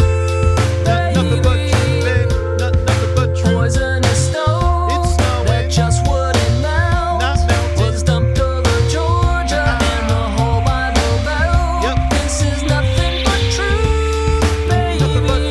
Speaker 5: baby. Poisonous snow that just wouldn't melt was dumped over Georgia and the whole Bible Belt. This is nothing but truth, baby. Nothing but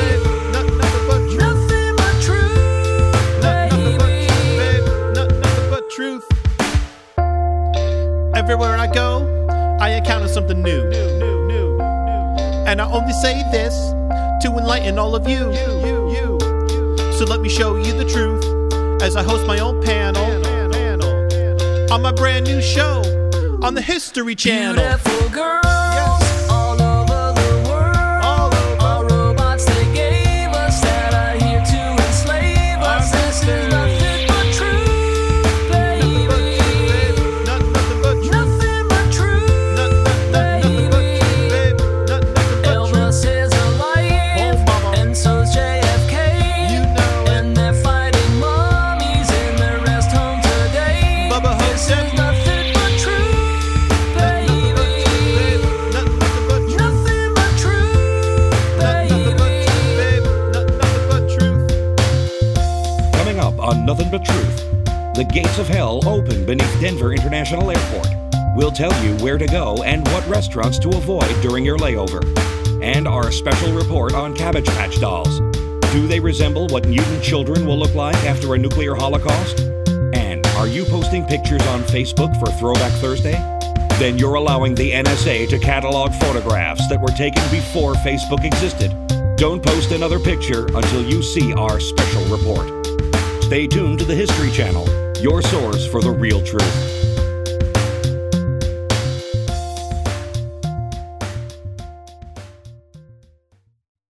Speaker 5: truth,
Speaker 6: Everywhere I go, I encounter something new. And I only say this to enlighten all of you. So let me show you the truth as I host my own panel on my brand new show on the History Channel.
Speaker 5: Beautiful girls all over the world, all robots they gave us that are here to enslave us. This is nothing but truth, baby. Nothing but truth, baby. Elvis is alive, and so's JFK. And they're fighting mummies in their rest home today. This is nothing but truth, baby. Nothing but truth, baby.
Speaker 7: Coming up on Nothing But Truth, the gates of hell open beneath Denver International Airport. We'll tell you where to go and what restaurants to avoid during your layover. And our special report on Cabbage Patch dolls. Do they resemble what mutant children will look like after a nuclear holocaust? And are you posting pictures on Facebook for Throwback Thursday? Then you're allowing the NSA to catalog photographs that were taken before Facebook existed. Don't post another picture until you see our special report. Stay tuned to the History Channel, your source for the real truth.